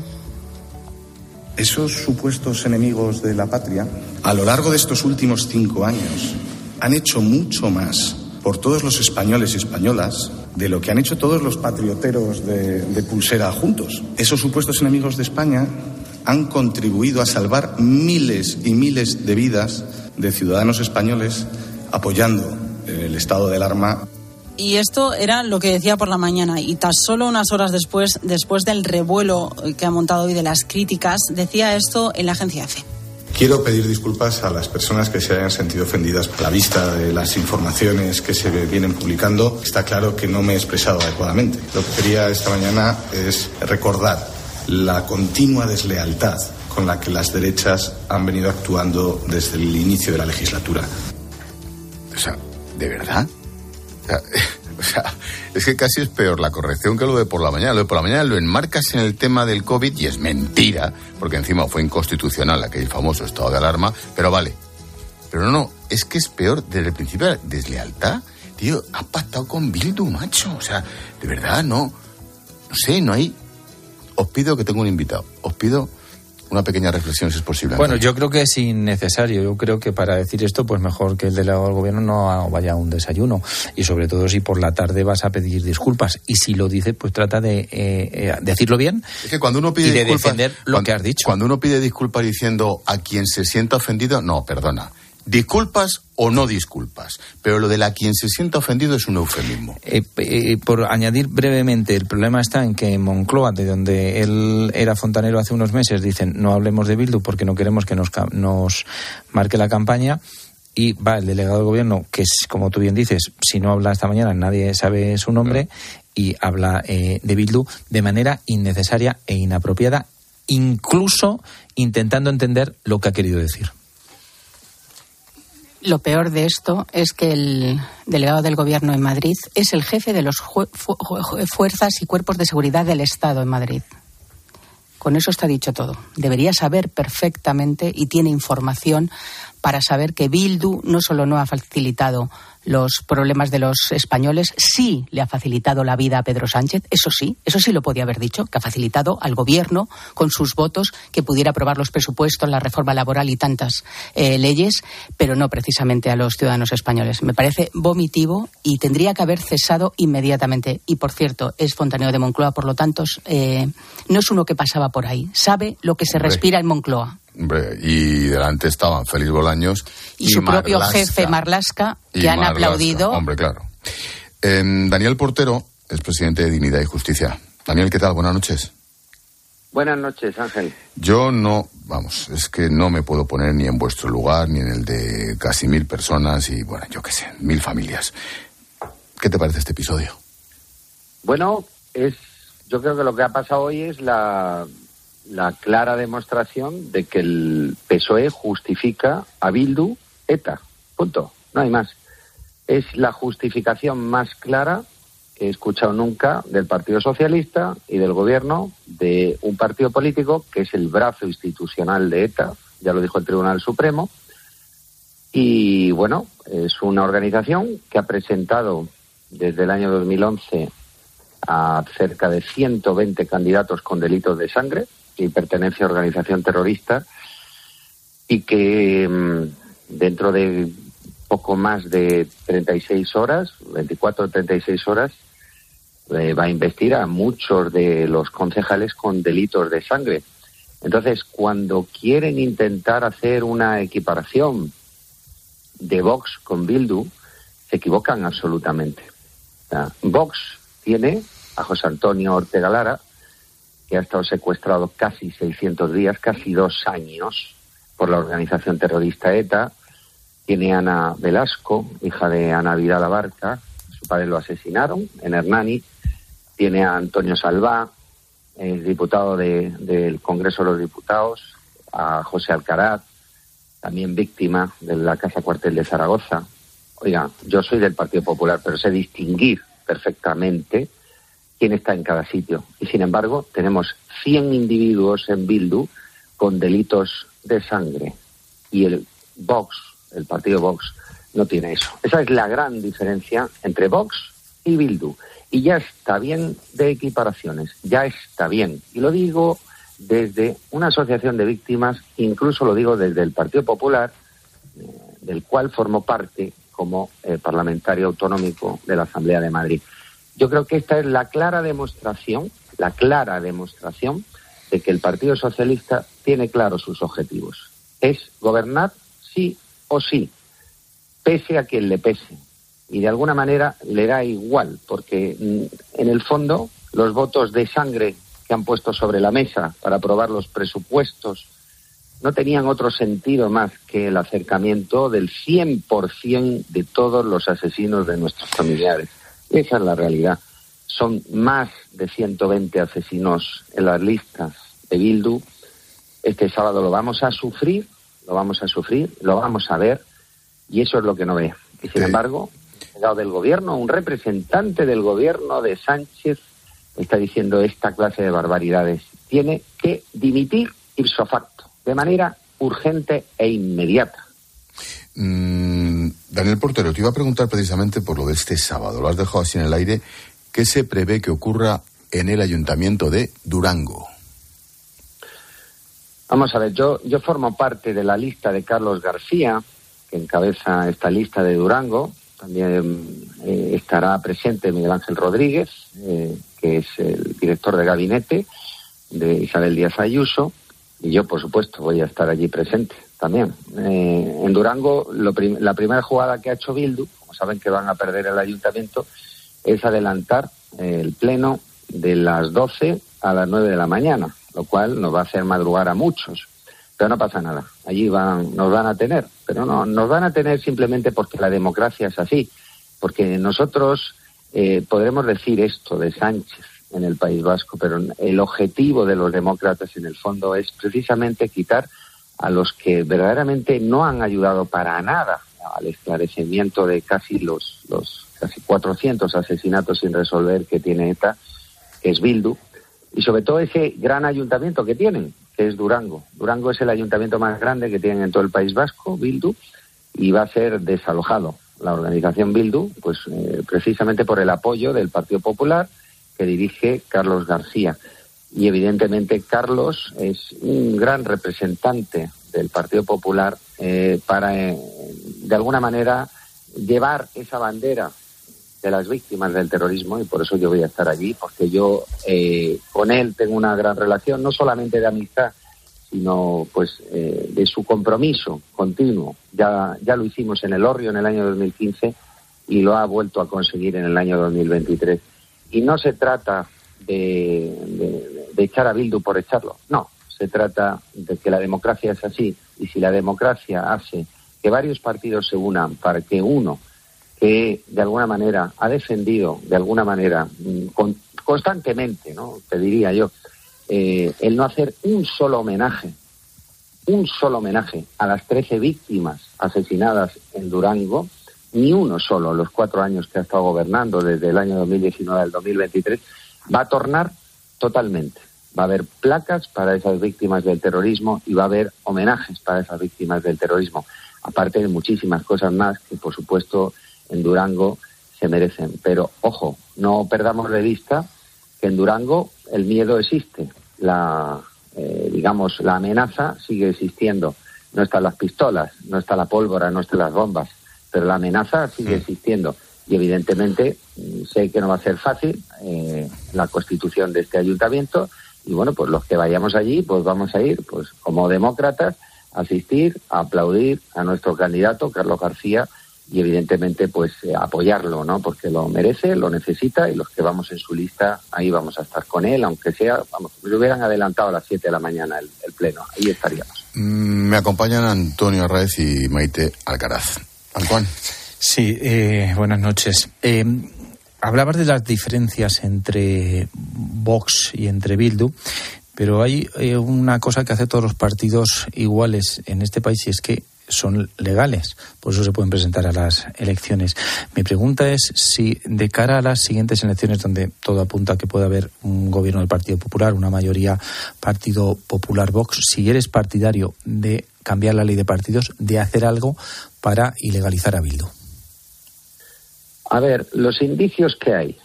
Esos supuestos enemigos de la patria, a lo largo de estos últimos 5 años, han hecho mucho más por todos los españoles y españolas de lo que han hecho todos los patrioteros de pulsera juntos. Esos supuestos enemigos de España han contribuido a salvar miles y miles de vidas de ciudadanos españoles apoyando el estado de alarma. Y esto era lo que decía por la mañana, y tan solo unas horas después del revuelo que ha montado hoy de las críticas, decía esto en la agencia EFE. Quiero pedir disculpas a las personas que se hayan sentido ofendidas por la vista de las informaciones que se vienen publicando. Está claro que no me he expresado adecuadamente. Lo que quería esta mañana es recordar la continua deslealtad con la que las derechas han venido actuando desde el inicio de la legislatura. O sea, ¿de verdad? O sea, es que casi es peor la corrección que lo de por la mañana. Lo de por la mañana lo enmarcas en el tema del COVID y es mentira, porque encima fue inconstitucional aquel famoso estado de alarma, pero vale. Pero no, es que es peor desde el principio. La deslealtad, tío, ha pactado con Bildu, macho. O sea, de verdad, no sé, no hay. Os pido que tengo un invitado, os pido una pequeña reflexión, si es posible. Bueno, yo creo que es innecesario. Yo creo que para decir esto, pues mejor que el delegado del gobierno no vaya a un desayuno. Y sobre todo si por la tarde vas a pedir disculpas. Y si lo dices, pues trata de decirlo bien. Es que cuando uno pide y de disculpas, defender lo que has dicho. Cuando uno pide disculpas diciendo a quien se sienta ofendido, no, perdona. Disculpas o no disculpas, pero lo de la quien se sienta ofendido es un eufemismo. Por añadir brevemente, el problema está en que en Moncloa, de donde él era fontanero hace unos meses, dicen no hablemos de Bildu porque no queremos que nos marque la campaña, y va el delegado del gobierno, que es, como tú bien dices, si no habla esta mañana nadie sabe su nombre, y habla de Bildu de manera innecesaria e inapropiada, incluso intentando entender lo que ha querido decir. Lo peor de esto es que el delegado del Gobierno en Madrid es el jefe de las fuerzas y cuerpos de seguridad del Estado en Madrid. Con eso está dicho todo. Debería saber perfectamente y tiene información para saber que Bildu no solo no ha facilitado los problemas de los españoles, sí le ha facilitado la vida a Pedro Sánchez, eso sí lo podía haber dicho, que ha facilitado al gobierno con sus votos que pudiera aprobar los presupuestos, la reforma laboral y tantas leyes, pero no precisamente a los ciudadanos españoles. Me parece vomitivo y tendría que haber cesado inmediatamente. Y por cierto, es fontanero de Moncloa, por lo tanto, no es uno que pasaba por ahí, sabe lo que se respira en Moncloa. Hombre, y delante estaban Félix Bolaños y su propio jefe Marlaska, que han aplaudido. Hombre, claro. Daniel Portero es presidente de Dignidad y Justicia. Daniel, ¿qué tal? Buenas noches. Buenas noches, Ángel. Yo es que no me puedo poner ni en vuestro lugar, ni en el de casi 1.000 personas y, bueno, yo qué sé, 1.000 familias. ¿Qué te parece este episodio? Bueno, es yo creo que lo que ha pasado hoy es la clara demostración de que el PSOE justifica a Bildu ETA. Punto. No hay más. Es la justificación más clara que he escuchado nunca del Partido Socialista y del Gobierno de un partido político que es el brazo institucional de ETA, ya lo dijo el Tribunal Supremo. Y bueno, es una organización que ha presentado desde el año 2011 a cerca de 120 candidatos con delitos de sangre y pertenencia a organización terrorista, y que dentro de poco más de 36 horas, 24 o 36 horas, va a investir a muchos de los concejales con delitos de sangre. Entonces, cuando quieren intentar hacer una equiparación de Vox con Bildu, se equivocan absolutamente. O sea, Vox tiene a José Antonio Ortega Lara, que ha estado secuestrado casi 600 días, casi 2 años, por la organización terrorista ETA. Tiene a Ana Velasco, hija de Ana Vidal Abarca, su padre lo asesinaron en Hernani. Tiene a Antonio Salvá, el diputado del Congreso de los Diputados, a José Alcaraz, también víctima de la Casa Cuartel de Zaragoza. Oiga, yo soy del Partido Popular, pero sé distinguir perfectamente quién está en cada sitio. Y sin embargo, tenemos 100 individuos en Bildu con delitos de sangre. Y el Vox, el partido Vox, no tiene eso. Esa es la gran diferencia entre Vox y Bildu. Y ya está bien de equiparaciones, ya está bien. Y lo digo desde una asociación de víctimas, incluso lo digo desde el Partido Popular, del cual formo parte como parlamentario autonómico de la Asamblea de Madrid. Yo creo que esta es la clara demostración de que el Partido Socialista tiene claros sus objetivos. Es gobernar sí o sí, pese a quien le pese. Y de alguna manera le da igual, porque en el fondo los votos de sangre que han puesto sobre la mesa para aprobar los presupuestos no tenían otro sentido más que el acercamiento del 100% de todos los asesinos de nuestros familiares. Esa es la realidad. Son más de 120 asesinos en las listas de Bildu. Este sábado lo vamos a sufrir, lo vamos a ver, y eso es lo que no ve. Y sin embargo, llegado del gobierno, un representante del gobierno de Sánchez está diciendo esta clase de barbaridades. Tiene que dimitir ipso facto, de manera urgente e inmediata. Daniel Portero, te iba a preguntar precisamente por lo de este sábado. Lo has dejado así en el aire. ¿Qué se prevé que ocurra en el Ayuntamiento de Durango? Vamos a ver, yo formo parte de la lista de Carlos García, que encabeza esta lista de Durango. También estará presente Miguel Ángel Rodríguez, que es el director de gabinete de Isabel Díaz Ayuso, y yo, por supuesto, voy a estar allí presente también. En Durango, la primera jugada que ha hecho Bildu, como saben que van a perder el ayuntamiento, es adelantar el pleno de las 12 a las 9 de la mañana, lo cual nos va a hacer madrugar a muchos. Pero no pasa nada, allí nos van a tener, pero no, nos van a tener simplemente porque la democracia es así, porque nosotros podremos decir esto de Sánchez en el País Vasco, pero el objetivo de los demócratas en el fondo es precisamente quitar a los que verdaderamente no han ayudado para nada al esclarecimiento de casi los casi 400 asesinatos sin resolver que tiene ETA, que es Bildu, y sobre todo ese gran ayuntamiento que tienen, que es Durango. Durango es el ayuntamiento más grande que tienen en todo el País Vasco, Bildu, y va a ser desalojado la organización Bildu, pues precisamente por el apoyo del Partido Popular que dirige Carlos García. Y evidentemente Carlos es un gran representante del Partido Popular para, de alguna manera, llevar esa bandera de las víctimas del terrorismo, y por eso yo voy a estar allí, porque yo con él tengo una gran relación, no solamente de amistad, sino pues de su compromiso continuo. Ya lo hicimos en Elorrio en el año 2015 y lo ha vuelto a conseguir en el año 2023. Y no se trata de echar a Bildu por echarlo, no, se trata de que la democracia es así, y si la democracia hace que varios partidos se unan para que uno que de alguna manera ha defendido de alguna manera constantemente, ¿no? Te diría yo, el no hacer un solo homenaje a las 13 víctimas asesinadas en Durango, ni uno solo, los 4 años que ha estado gobernando, desde el año 2019 al 2023, va a tornar totalmente. Va a haber placas para esas víctimas del terrorismo y va a haber homenajes para esas víctimas del terrorismo, aparte de muchísimas cosas más que, por supuesto, en Durango se merecen. Pero, ojo, no perdamos de vista que en Durango el miedo existe, la amenaza sigue existiendo. No están las pistolas, no está la pólvora, no están las bombas, pero la amenaza sigue existiendo. Y evidentemente sé que no va a ser fácil la constitución de este ayuntamiento. Y bueno, pues los que vayamos allí, pues vamos a ir, pues como demócratas, a asistir, a aplaudir a nuestro candidato, Carlos García, y evidentemente pues apoyarlo, ¿no? Porque lo merece, lo necesita, y los que vamos en su lista, ahí vamos a estar con él, aunque sea, vamos, lo hubieran adelantado a las 7 de la mañana el pleno, ahí estaríamos. Me acompañan Antonio Arraez y Maite Alcaraz. Juan. Sí, buenas noches. Hablabas de las diferencias entre Vox y entre Bildu, pero hay una cosa que hace todos los partidos iguales en este país, y es que son legales, por eso se pueden presentar a las elecciones. Mi pregunta es si de cara a las siguientes elecciones, donde todo apunta a que puede haber un gobierno del Partido Popular, una mayoría Partido Popular Vox, si eres partidario de cambiar la ley de partidos, de hacer algo para ilegalizar a Bildu. A ver, los indicios que hay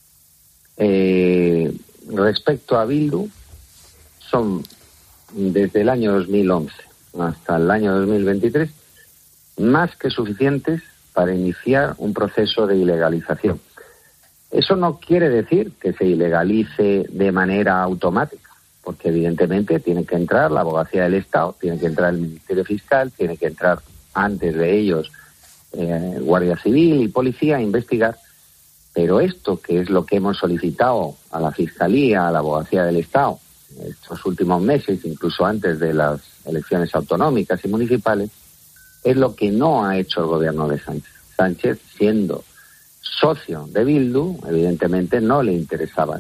respecto a Bildu son, desde el año 2011 hasta el año 2023, más que suficientes para iniciar un proceso de ilegalización. Eso no quiere decir que se ilegalice de manera automática, porque evidentemente tiene que entrar la Abogacía del Estado, tiene que entrar el Ministerio Fiscal, tiene que entrar antes de ellos Guardia Civil y Policía a investigar. Pero esto, que es lo que hemos solicitado a la Fiscalía, a la Abogacía del Estado, estos últimos meses, incluso antes de las elecciones autonómicas y municipales, es lo que no ha hecho el gobierno de Sánchez. Sánchez, siendo socio de Bildu, evidentemente no le interesaba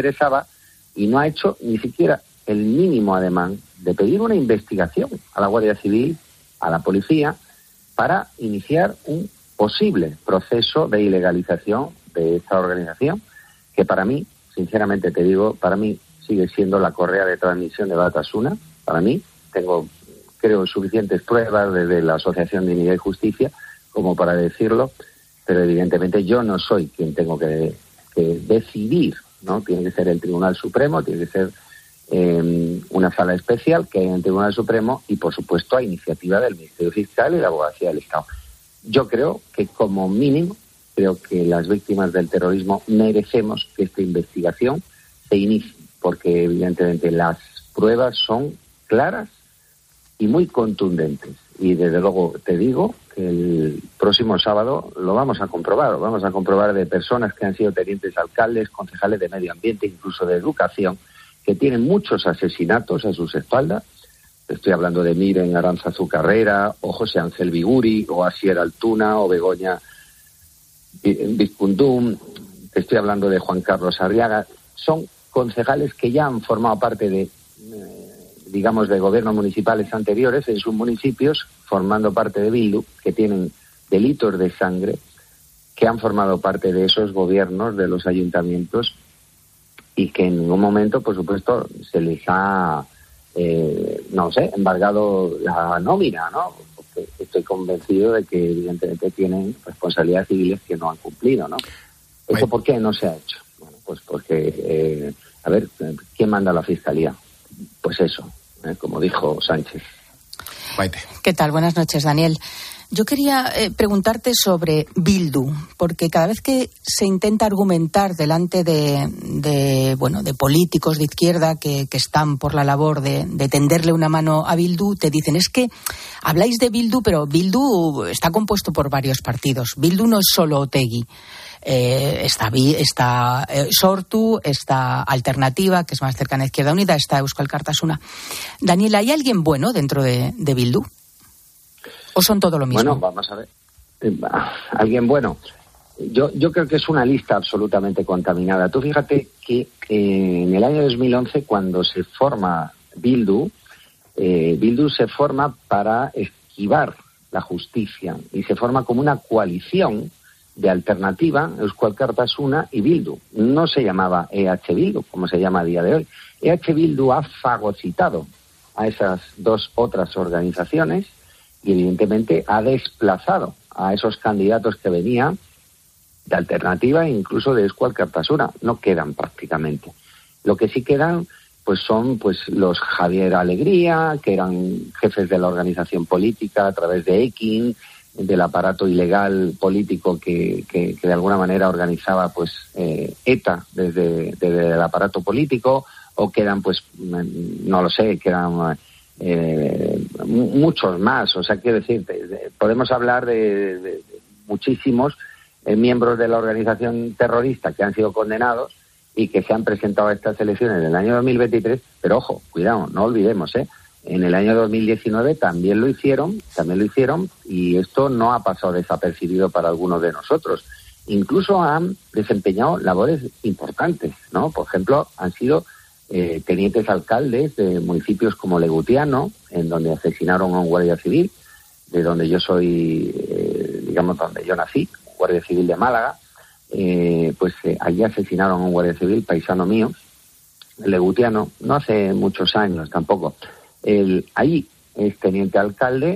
y no ha hecho ni siquiera el mínimo ademán de pedir una investigación a la Guardia Civil, a la Policía, para iniciar un posible proceso de ilegalización de esta organización, que para mí, sinceramente te digo, para mí sigue siendo la correa de transmisión de Batasuna. Para mí, tengo, creo, suficientes pruebas desde la Asociación Dignidad y Justicia como para decirlo, pero evidentemente yo no soy quien tengo que decidir, ¿no? Tiene que ser el Tribunal Supremo, tiene que ser una sala especial que hay en el Tribunal Supremo y, por supuesto, a iniciativa del Ministerio Fiscal y la Abogacía del Estado. Yo creo que, como mínimo, creo que las víctimas del terrorismo merecemos que esta investigación se inicie, porque evidentemente las pruebas son claras y muy contundentes. Y desde luego te digo que el próximo sábado lo vamos a comprobar de personas que han sido tenientes alcaldes, concejales de medio ambiente, incluso de educación, que tienen muchos asesinatos a sus espaldas. Estoy hablando de Miren Aránzazu Carrera, o José Ángel Biguri, o Asier Altuna, o Begoña Vizcundum. Estoy hablando de Juan Carlos Arriaga. Son concejales que ya han formado parte de gobiernos municipales anteriores en sus municipios, formando parte de Bildu, que tienen delitos de sangre, que han formado parte de esos gobiernos, de los ayuntamientos, y que en ningún momento, por supuesto, se les ha, embargado la nómina, ¿no? Porque estoy convencido de que evidentemente tienen responsabilidades civiles que no han cumplido, ¿no? ¿Eso por qué no se ha hecho? Bueno, pues porque, ¿quién manda a la Fiscalía? Pues eso, como dijo Sánchez. Maite. ¿Qué tal? Buenas noches, Daniel. Yo quería preguntarte sobre Bildu, porque cada vez que se intenta argumentar delante de políticos de izquierda que están por la labor de tenderle una mano a Bildu, te dicen, es que habláis de Bildu, pero Bildu está compuesto por varios partidos. Bildu no es solo Otegi. Está Sortu, está Alternativa, que es más cercana a Izquierda Unida, está Euskal Kartasuna. Daniel, ¿hay alguien bueno dentro de Bildu? ¿O son todo lo mismo? Bueno, vamos a ver. ¿Alguien bueno? Yo creo que es una lista absolutamente contaminada. Tú fíjate que en el año 2011, cuando se forma Bildu, Bildu se forma para esquivar la justicia y se forma como una coalición de alternativa, Eusko Alkartasuna y Bildu. No se llamaba EH Bildu, como se llama a día de hoy. EH Bildu ha fagocitado a esas dos otras organizaciones y evidentemente ha desplazado a esos candidatos que venían de alternativa e incluso de Eusko Alkartasuna. No quedan prácticamente. Lo que sí quedan pues son los Javier Alegría, que eran jefes de la organización política a través de Ekin, del aparato ilegal político que de alguna manera organizaba ETA desde el aparato político, o quedan no lo sé, quedan muchos más. O sea, quiero decir, podemos hablar de muchísimos miembros de la organización terrorista que han sido condenados y que se han presentado a estas elecciones en el año 2023, pero ojo, cuidado, no olvidemos, en el año 2019 también lo hicieron, y esto no ha pasado desapercibido para algunos de nosotros. Incluso han desempeñado labores importantes, ¿no? Por ejemplo, han sido tenientes alcaldes de municipios como Legutiano, en donde asesinaron a un guardia civil, de donde yo soy, donde yo nací, Guardia Civil de Málaga. Allí asesinaron a un guardia civil paisano mío, Legutiano, no hace muchos años tampoco. Ahí es teniente alcalde,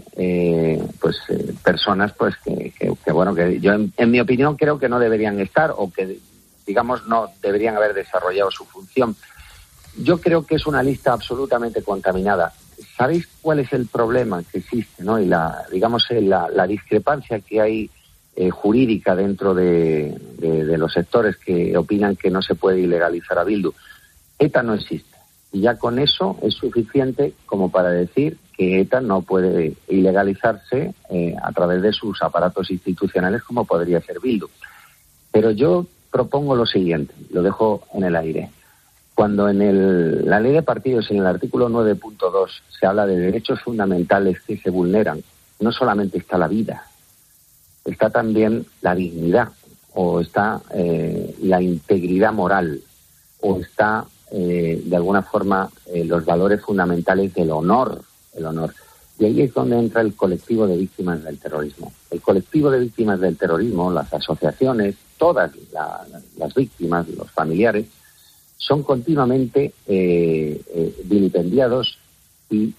personas que yo en mi opinión creo que no deberían estar, o que no deberían haber desarrollado su función. Yo creo que es una lista absolutamente contaminada. ¿Sabéis cuál es el problema que existe, ¿no? Y la discrepancia que hay jurídica dentro de los sectores que opinan que no se puede ilegalizar a Bildu? ETA no existe. Y ya con eso es suficiente como para decir que ETA no puede ilegalizarse a través de sus aparatos institucionales, como podría ser Bildu. Pero yo propongo lo siguiente, lo dejo en el aire. Cuando en la ley de partidos, en el artículo 9.2, se habla de derechos fundamentales que se vulneran, no solamente está la vida, está también la dignidad, o está la integridad moral, o está de alguna forma los valores fundamentales del honor, el honor. Y ahí es donde entra el colectivo de víctimas del terrorismo. El colectivo de víctimas del terrorismo, las asociaciones, todas las víctimas, los familiares, son continuamente vilipendiados y,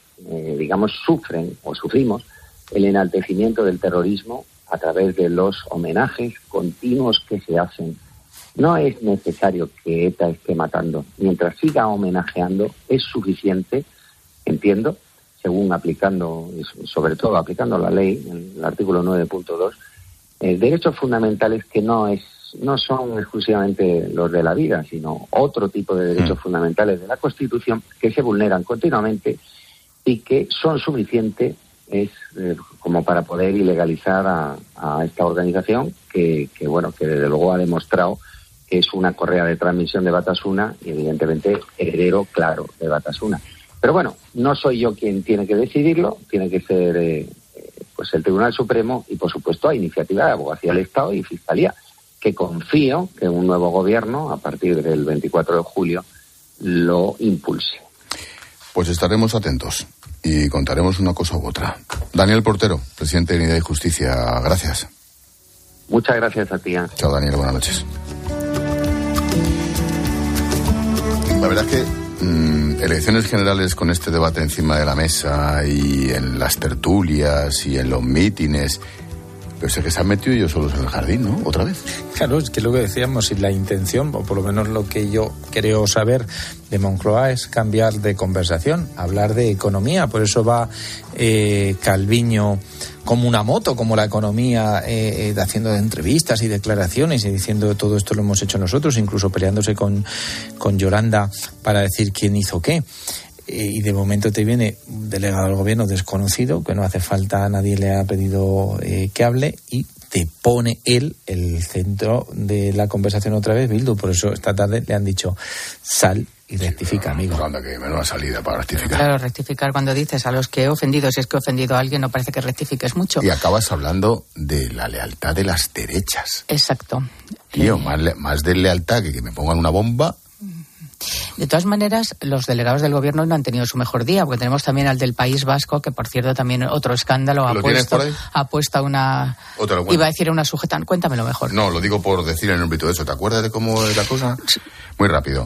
sufrimos el enaltecimiento del terrorismo a través de los homenajes continuos que se hacen. No es necesario que ETA esté matando. Mientras siga homenajeando, es suficiente, entiendo, según sobre todo aplicando la ley, el artículo 9.2, derechos fundamentales que no son exclusivamente los de la vida, sino otro tipo de derechos fundamentales de la Constitución que se vulneran continuamente y que son suficientes como para poder ilegalizar a esta organización que desde luego ha demostrado que es una correa de transmisión de Batasuna y evidentemente heredero claro de Batasuna. Pero bueno, no soy yo quien tiene que decidirlo, tiene que ser el Tribunal Supremo y por supuesto a iniciativa de Abogacía del Estado y Fiscalía, que confío que un nuevo gobierno a partir del 24 de julio lo impulse. Pues estaremos atentos y contaremos una cosa u otra. Daniel Portero, presidente de Unidad y Justicia, gracias. Muchas gracias a ti. Chao, Daniel, buenas noches. La verdad es que elecciones generales con este debate encima de la mesa y en las tertulias y en los mítines, pero sé que se han metido ellos solos en el jardín, ¿no? Otra vez. Claro, es que lo que decíamos, y la intención, o por lo menos lo que yo creo saber de Moncloa, es cambiar de conversación, hablar de economía. Por eso va Calviño como una moto, como la economía, haciendo entrevistas y declaraciones y diciendo todo esto lo hemos hecho nosotros, incluso peleándose con Yolanda para decir quién hizo qué. Y de momento te viene un delegado del gobierno desconocido, que no hace falta, nadie le ha pedido que hable, y te pone él el centro de la conversación otra vez, Bildu. Por eso esta tarde le han dicho, sal y rectifica, amigo. Pues anda, que menuda salida para rectificar. Claro, rectificar cuando dices a los que he ofendido, si es que he ofendido a alguien, no parece que rectifiques mucho. Y acabas hablando de la lealtad de las derechas. Exacto. Tío, más de lealtad que me pongan una bomba. De todas maneras, los delegados del gobierno no han tenido su mejor día, porque tenemos también al del País Vasco, que por cierto también otro escándalo ha puesto a una... Iba a decir a una sujeta. Cuéntamelo mejor. No, lo digo por decir el nombre de eso. ¿Te acuerdas de cómo es la cosa? Sí. Muy rápido.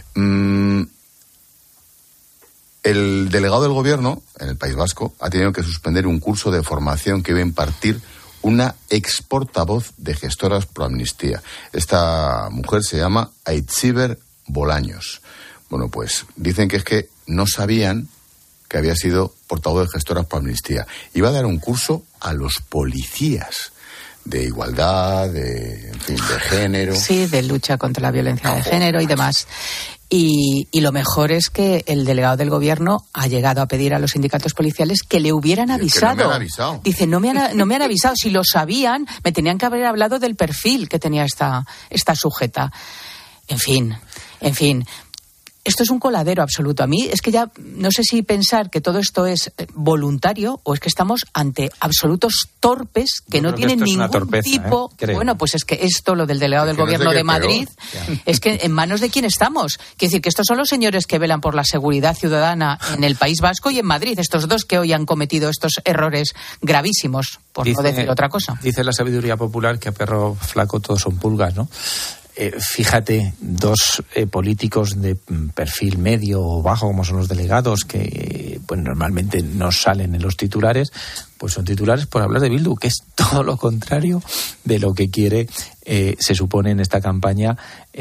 El delegado del gobierno en el País Vasco ha tenido que suspender un curso de formación que iba a impartir una ex portavoz de Gestoras Pro Amnistía. Esta mujer se llama Aitziber Bolaños. Bueno, pues dicen que es que no sabían que había sido portavoz de Gestoras Pro Amnistía. Iba a dar un curso a los policías de igualdad, de género. Sí, de lucha contra la violencia de género y demás. Y lo mejor es que el delegado del gobierno ha llegado a pedir a los sindicatos policiales que le hubieran avisado. Que no me han avisado. Dice, no me han avisado. Si lo sabían, me tenían que haber hablado del perfil que tenía esta sujeta. En fin. Esto es un coladero absoluto. A mí es que ya no sé si pensar que todo esto es voluntario o es que estamos ante absolutos torpes que no tienen ningún tipo... Bueno, pues es que esto, lo del delegado del gobierno de Madrid, es que en manos de quién estamos. Quiere decir que estos son los señores que velan por la seguridad ciudadana en el País Vasco y en Madrid. Estos dos que hoy han cometido estos errores gravísimos, por no decir otra cosa. Dice la sabiduría popular que a perro flaco todos son pulgas, ¿no? Fíjate, dos políticos de perfil medio o bajo, como son los delegados, que pues normalmente no salen en los titulares, pues son titulares por hablar de Bildu, que es todo lo contrario de lo que quiere, se supone en esta campaña,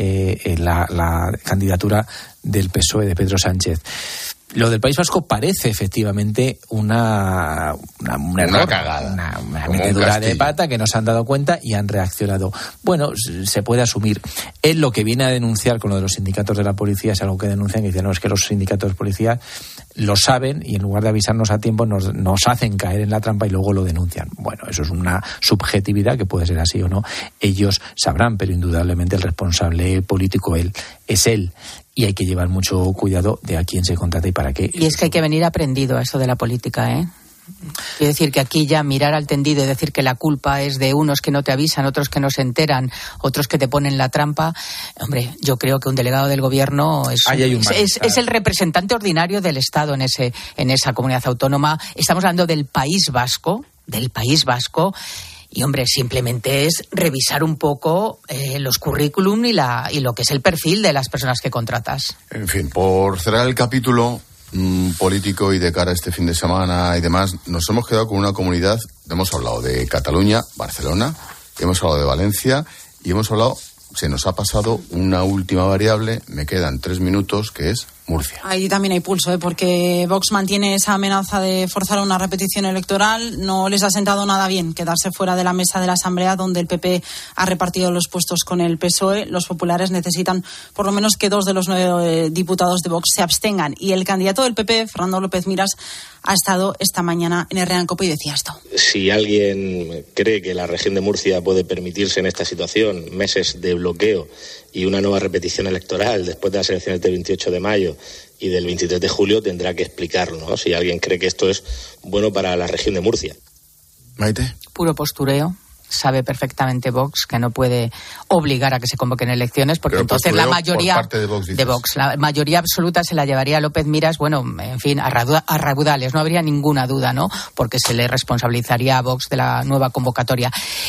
la candidatura del PSOE de Pedro Sánchez. Lo del País Vasco parece efectivamente un error, una cagada, una metedura de pata que no se han dado cuenta y han reaccionado. Bueno, se puede asumir. Él lo que viene a denunciar con lo de los sindicatos de la policía es algo que denuncian, que dicen, no, es que los sindicatos de policía lo saben y en lugar de avisarnos a tiempo nos hacen caer en la trampa y luego lo denuncian. Bueno, eso es una subjetividad que puede ser así o no. Ellos sabrán, pero indudablemente el responsable político es él. Y hay que llevar mucho cuidado de a quién se contrata y para qué. Y es que hay que venir aprendido a esto de la política, ¿eh? Quiero decir que aquí ya mirar al tendido y decir que la culpa es de unos que no te avisan, otros que no se enteran, otros que te ponen la trampa. Hombre, yo creo que un delegado del gobierno es el representante ordinario del Estado en esa comunidad autónoma. Estamos hablando del País Vasco. Y, hombre, simplemente es revisar un poco los currículum y lo que es el perfil de las personas que contratas. En fin, por cerrar el capítulo político y de cara a este fin de semana y demás, nos hemos quedado con una comunidad, hemos hablado de Cataluña, Barcelona, hemos hablado de Valencia y hemos hablado, se nos ha pasado una última variable, me quedan 3 minutos, que es Murcia. Ahí también hay pulso, porque Vox mantiene esa amenaza de forzar una repetición electoral. No les ha sentado nada bien quedarse fuera de la mesa de la Asamblea, donde el PP ha repartido los puestos con el PSOE. Los populares necesitan por lo menos que 2 de los 9 diputados de Vox se abstengan. Y el candidato del PP, Fernando López Miras, ha estado esta mañana en Herrera en Cope y decía esto. Si alguien cree que la región de Murcia puede permitirse en esta situación meses de bloqueo y una nueva repetición electoral después de las elecciones del 28 de mayo y del 23 de julio, tendrá que explicarlo, ¿no? Si alguien cree que esto es bueno para la región de Murcia. Maite. Puro postureo. Sabe perfectamente Vox que no puede obligar a que se convoquen elecciones, porque entonces la mayoría de Vox, la mayoría absoluta se la llevaría a López Miras, bueno, en fin, a raudales, no habría ninguna duda, ¿no? Porque se le responsabilizaría a Vox de la nueva convocatoria.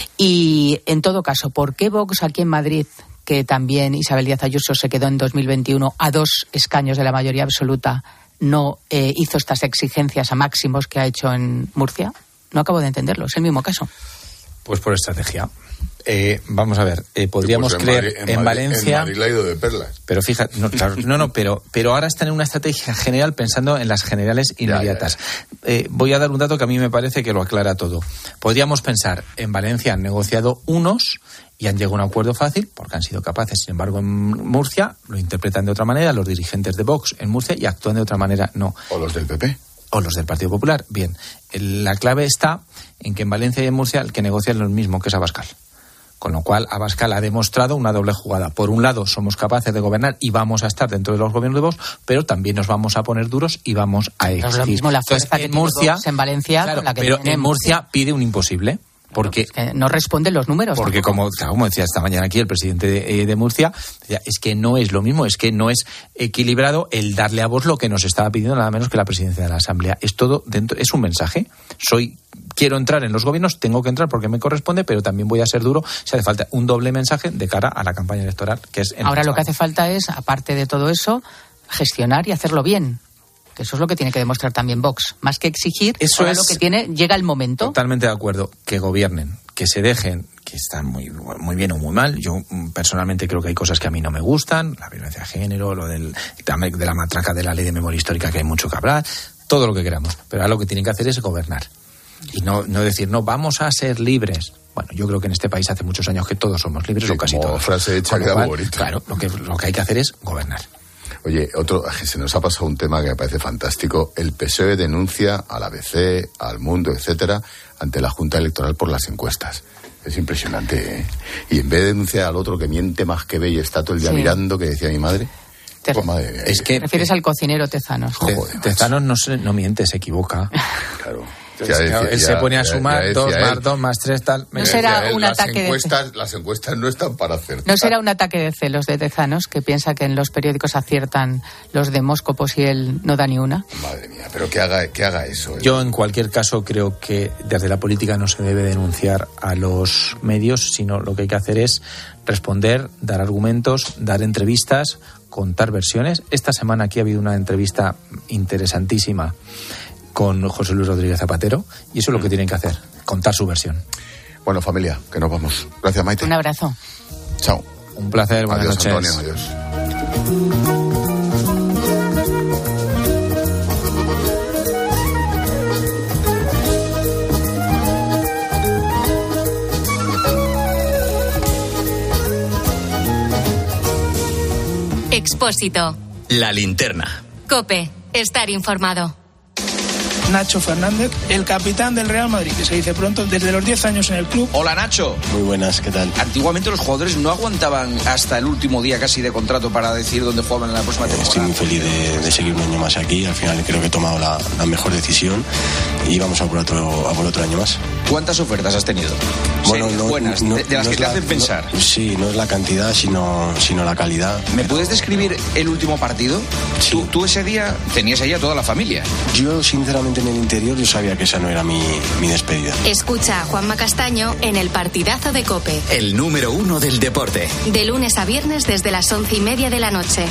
Y en todo caso, ¿por qué Vox aquí en Madrid, que también Isabel Díaz Ayuso se quedó en 2021 a 2 escaños de la mayoría absoluta, no hizo estas exigencias a máximos que ha hecho en Murcia? No acabo de entenderlo, es el mismo caso. Pues por estrategia. Vamos a ver, podríamos creer en Valencia... En Madrid le ha ido de perlas. Pero fíjate, pero ahora están en una estrategia general pensando en las generales inmediatas. Voy a dar un dato que a mí me parece que lo aclara todo. Podríamos pensar, en Valencia han negociado unos y han llegado a un acuerdo fácil porque han sido capaces. Sin embargo, en Murcia lo interpretan de otra manera, los dirigentes de Vox en Murcia, y actúan de otra manera. No. O los del PP. O los del Partido Popular. Bien, la clave está en que en Valencia y en Murcia el que negocia es lo mismo, que es Abascal. Con lo cual, Abascal ha demostrado una doble jugada. Por un lado, somos capaces de gobernar y vamos a estar dentro de los gobiernos de Vox, pero también nos vamos a poner duros y vamos a exigir. No es lo mismo la fuerza que Murcia, en Valencia, claro, con la que pero tiene en Murcia pide un imposible. Porque no responden los números. Porque como decía esta mañana aquí el presidente de Murcia, es que no es lo mismo, es que no es equilibrado el darle a Vox lo que nos estaba pidiendo nada menos que la presidencia de la Asamblea. Es todo dentro, es un mensaje. Quiero entrar en los gobiernos, tengo que entrar porque me corresponde, pero también voy a ser duro si hace falta un doble mensaje de cara a la campaña electoral, que es ahora lo que hace falta es, aparte de todo eso, gestionar y hacerlo bien. Que eso es lo que tiene que demostrar también Vox. Más que exigir, eso es lo que tiene, llega el momento. Totalmente de acuerdo. Que gobiernen, que se dejen, que están muy bien o muy mal. Yo personalmente creo que hay cosas que a mí no me gustan. La violencia de género, lo de la matraca de la ley de memoria histórica, que hay mucho que hablar. Todo lo que queramos. Pero ahora lo que tienen que hacer es gobernar. Y no decir, no, vamos a ser libres. Bueno, yo creo que en este país hace muchos años que todos somos libres, o casi todos. Frase hecha queda muy bonita. Claro, lo que hay que hacer es gobernar. Oye, se nos ha pasado un tema que me parece fantástico. El PSOE denuncia al ABC, al Mundo, etcétera, ante la Junta Electoral por las encuestas. Es impresionante, ¿eh? Y en vez de denunciar al otro que miente más que ve y está todo el día mirando, que decía mi madre... madre mía, es que... ¿Refieres al cocinero Tezanos? Tezanos no miente, se equivoca. Claro. Él se pone a sumar 2 más 2 más 3 tal. No será un ataque las encuestas no están para hacer. No será un ataque de celos de Tezanos, que piensa que en los periódicos aciertan los demóscopos y él no da ni una. Madre mía, pero que haga eso. Yo en cualquier caso creo que desde la política no se debe denunciar a los medios, sino lo que hay que hacer es responder, dar argumentos, dar entrevistas, contar versiones. Esta semana aquí ha habido una entrevista interesantísima con José Luis Rodríguez Zapatero, y eso es lo que tienen que hacer, contar su versión. Bueno, familia, que nos vamos. Gracias, Maite. Un abrazo. Chao. Un placer, buenas noches. Antonio, adiós. Expósito. La linterna. COPE. Estar informado. Nacho Fernández, el capitán del Real Madrid, que se dice pronto, desde los 10 años en el club. Hola, Nacho. Muy buenas, ¿qué tal? Antiguamente los jugadores no aguantaban hasta el último día casi de contrato para decidir dónde jugaban en la próxima temporada. Estoy muy feliz de seguir un año más aquí. Al final creo que he tomado la mejor decisión y vamos a por otro año más. ¿Cuántas ofertas has tenido? Bueno, sí, buenas, de las que te hacen pensar. Sí, no es la cantidad, sino la calidad. ¿Me puedes describir el último partido? Sí. Tú ese día tenías ahí a toda la familia. Yo, sinceramente, en el interior yo sabía que esa no era mi despedida. Escucha a Juanma Castaño en El Partidazo de COPE. El número 1 del deporte. De lunes a viernes desde las 11:30 de la noche.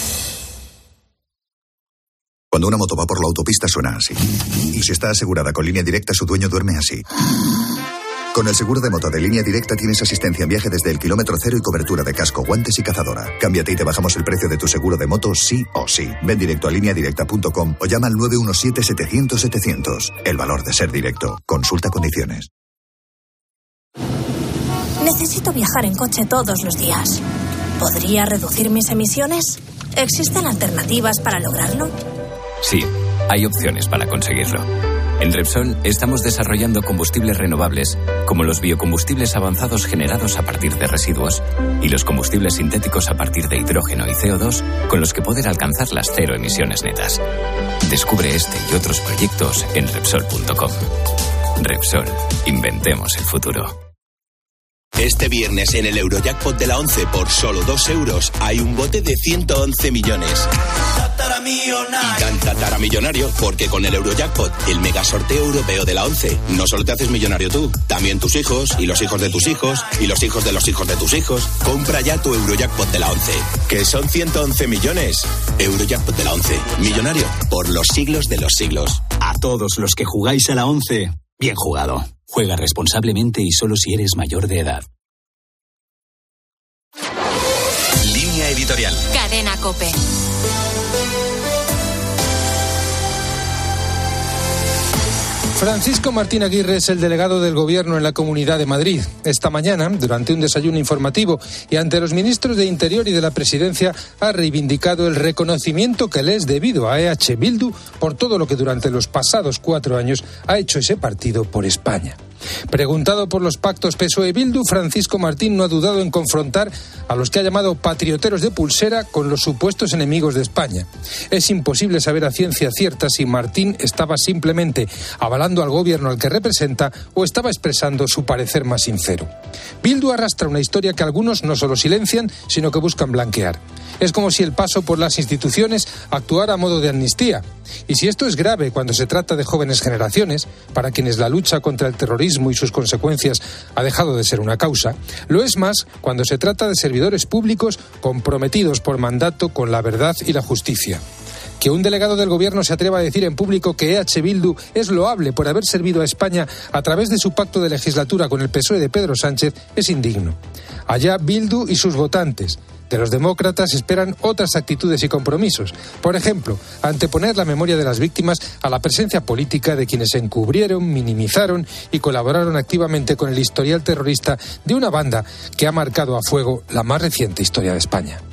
Cuando una moto va por la autopista suena así. Y si está asegurada con Línea Directa, su dueño duerme así. Con el seguro de moto de Línea Directa tienes asistencia en viaje desde el kilómetro cero y cobertura de casco, guantes y cazadora. Cámbiate y te bajamos el precio de tu seguro de moto sí o sí. Ven directo a lineadirecta.com o llama al 917-700-700. El valor de ser directo. Consulta condiciones. Necesito viajar en coche todos los días. ¿Podría reducir mis emisiones? ¿Existen alternativas para lograrlo? Sí, hay opciones para conseguirlo. En Repsol estamos desarrollando combustibles renovables, como los biocombustibles avanzados generados a partir de residuos y los combustibles sintéticos a partir de hidrógeno y CO2, con los que poder alcanzar las 0 emisiones netas. Descubre este y otros proyectos en Repsol.com. Repsol, inventemos el futuro. Este viernes en el Eurojackpot de la 11 por solo 2 euros hay un bote de 111 millones. Y tan tataramillonario porque con el Eurojackpot, el mega sorteo europeo de la 11, no solo te haces millonario tú, también tus hijos y los hijos de tus hijos y los hijos de los hijos de tus hijos. Compra ya tu Eurojackpot de la 11, que son 111 millones. Eurojackpot de la 11, millonario por los siglos de los siglos. A todos los que jugáis a la 11, bien jugado. Juega responsablemente y solo si eres mayor de edad. Línea editorial. Cadena COPE. Francisco Martín Aguirre es el delegado del Gobierno en la Comunidad de Madrid. Esta mañana, durante un desayuno informativo y ante los ministros de Interior y de la Presidencia, ha reivindicado el reconocimiento que le es debido a EH Bildu por todo lo que durante los pasados 4 años ha hecho ese partido por España. Preguntado por los pactos PSOE-Bildu, Francisco Martín no ha dudado en confrontar a los que ha llamado patrioteros de pulsera con los supuestos enemigos de España. Es imposible saber a ciencia cierta si Martín estaba simplemente avalando al gobierno al que representa o estaba expresando su parecer más sincero. Bildu arrastra una historia que algunos no solo silencian, sino que buscan blanquear. Es como si el paso por las instituciones actuara a modo de amnistía. Y si esto es grave cuando se trata de jóvenes generaciones, para quienes la lucha contra el terrorismo y sus consecuencias ha dejado de ser una causa, lo es más cuando se trata de servidores públicos comprometidos por mandato con la verdad y la justicia. Que un delegado del gobierno se atreva a decir en público que EH Bildu es loable por haber servido a España a través de su pacto de legislatura con el PSOE de Pedro Sánchez es indigno. Allá Bildu y sus votantes. De los demócratas esperan otras actitudes y compromisos. Por ejemplo, anteponer la memoria de las víctimas a la presencia política de quienes encubrieron, minimizaron y colaboraron activamente con el historial terrorista de una banda que ha marcado a fuego la más reciente historia de España.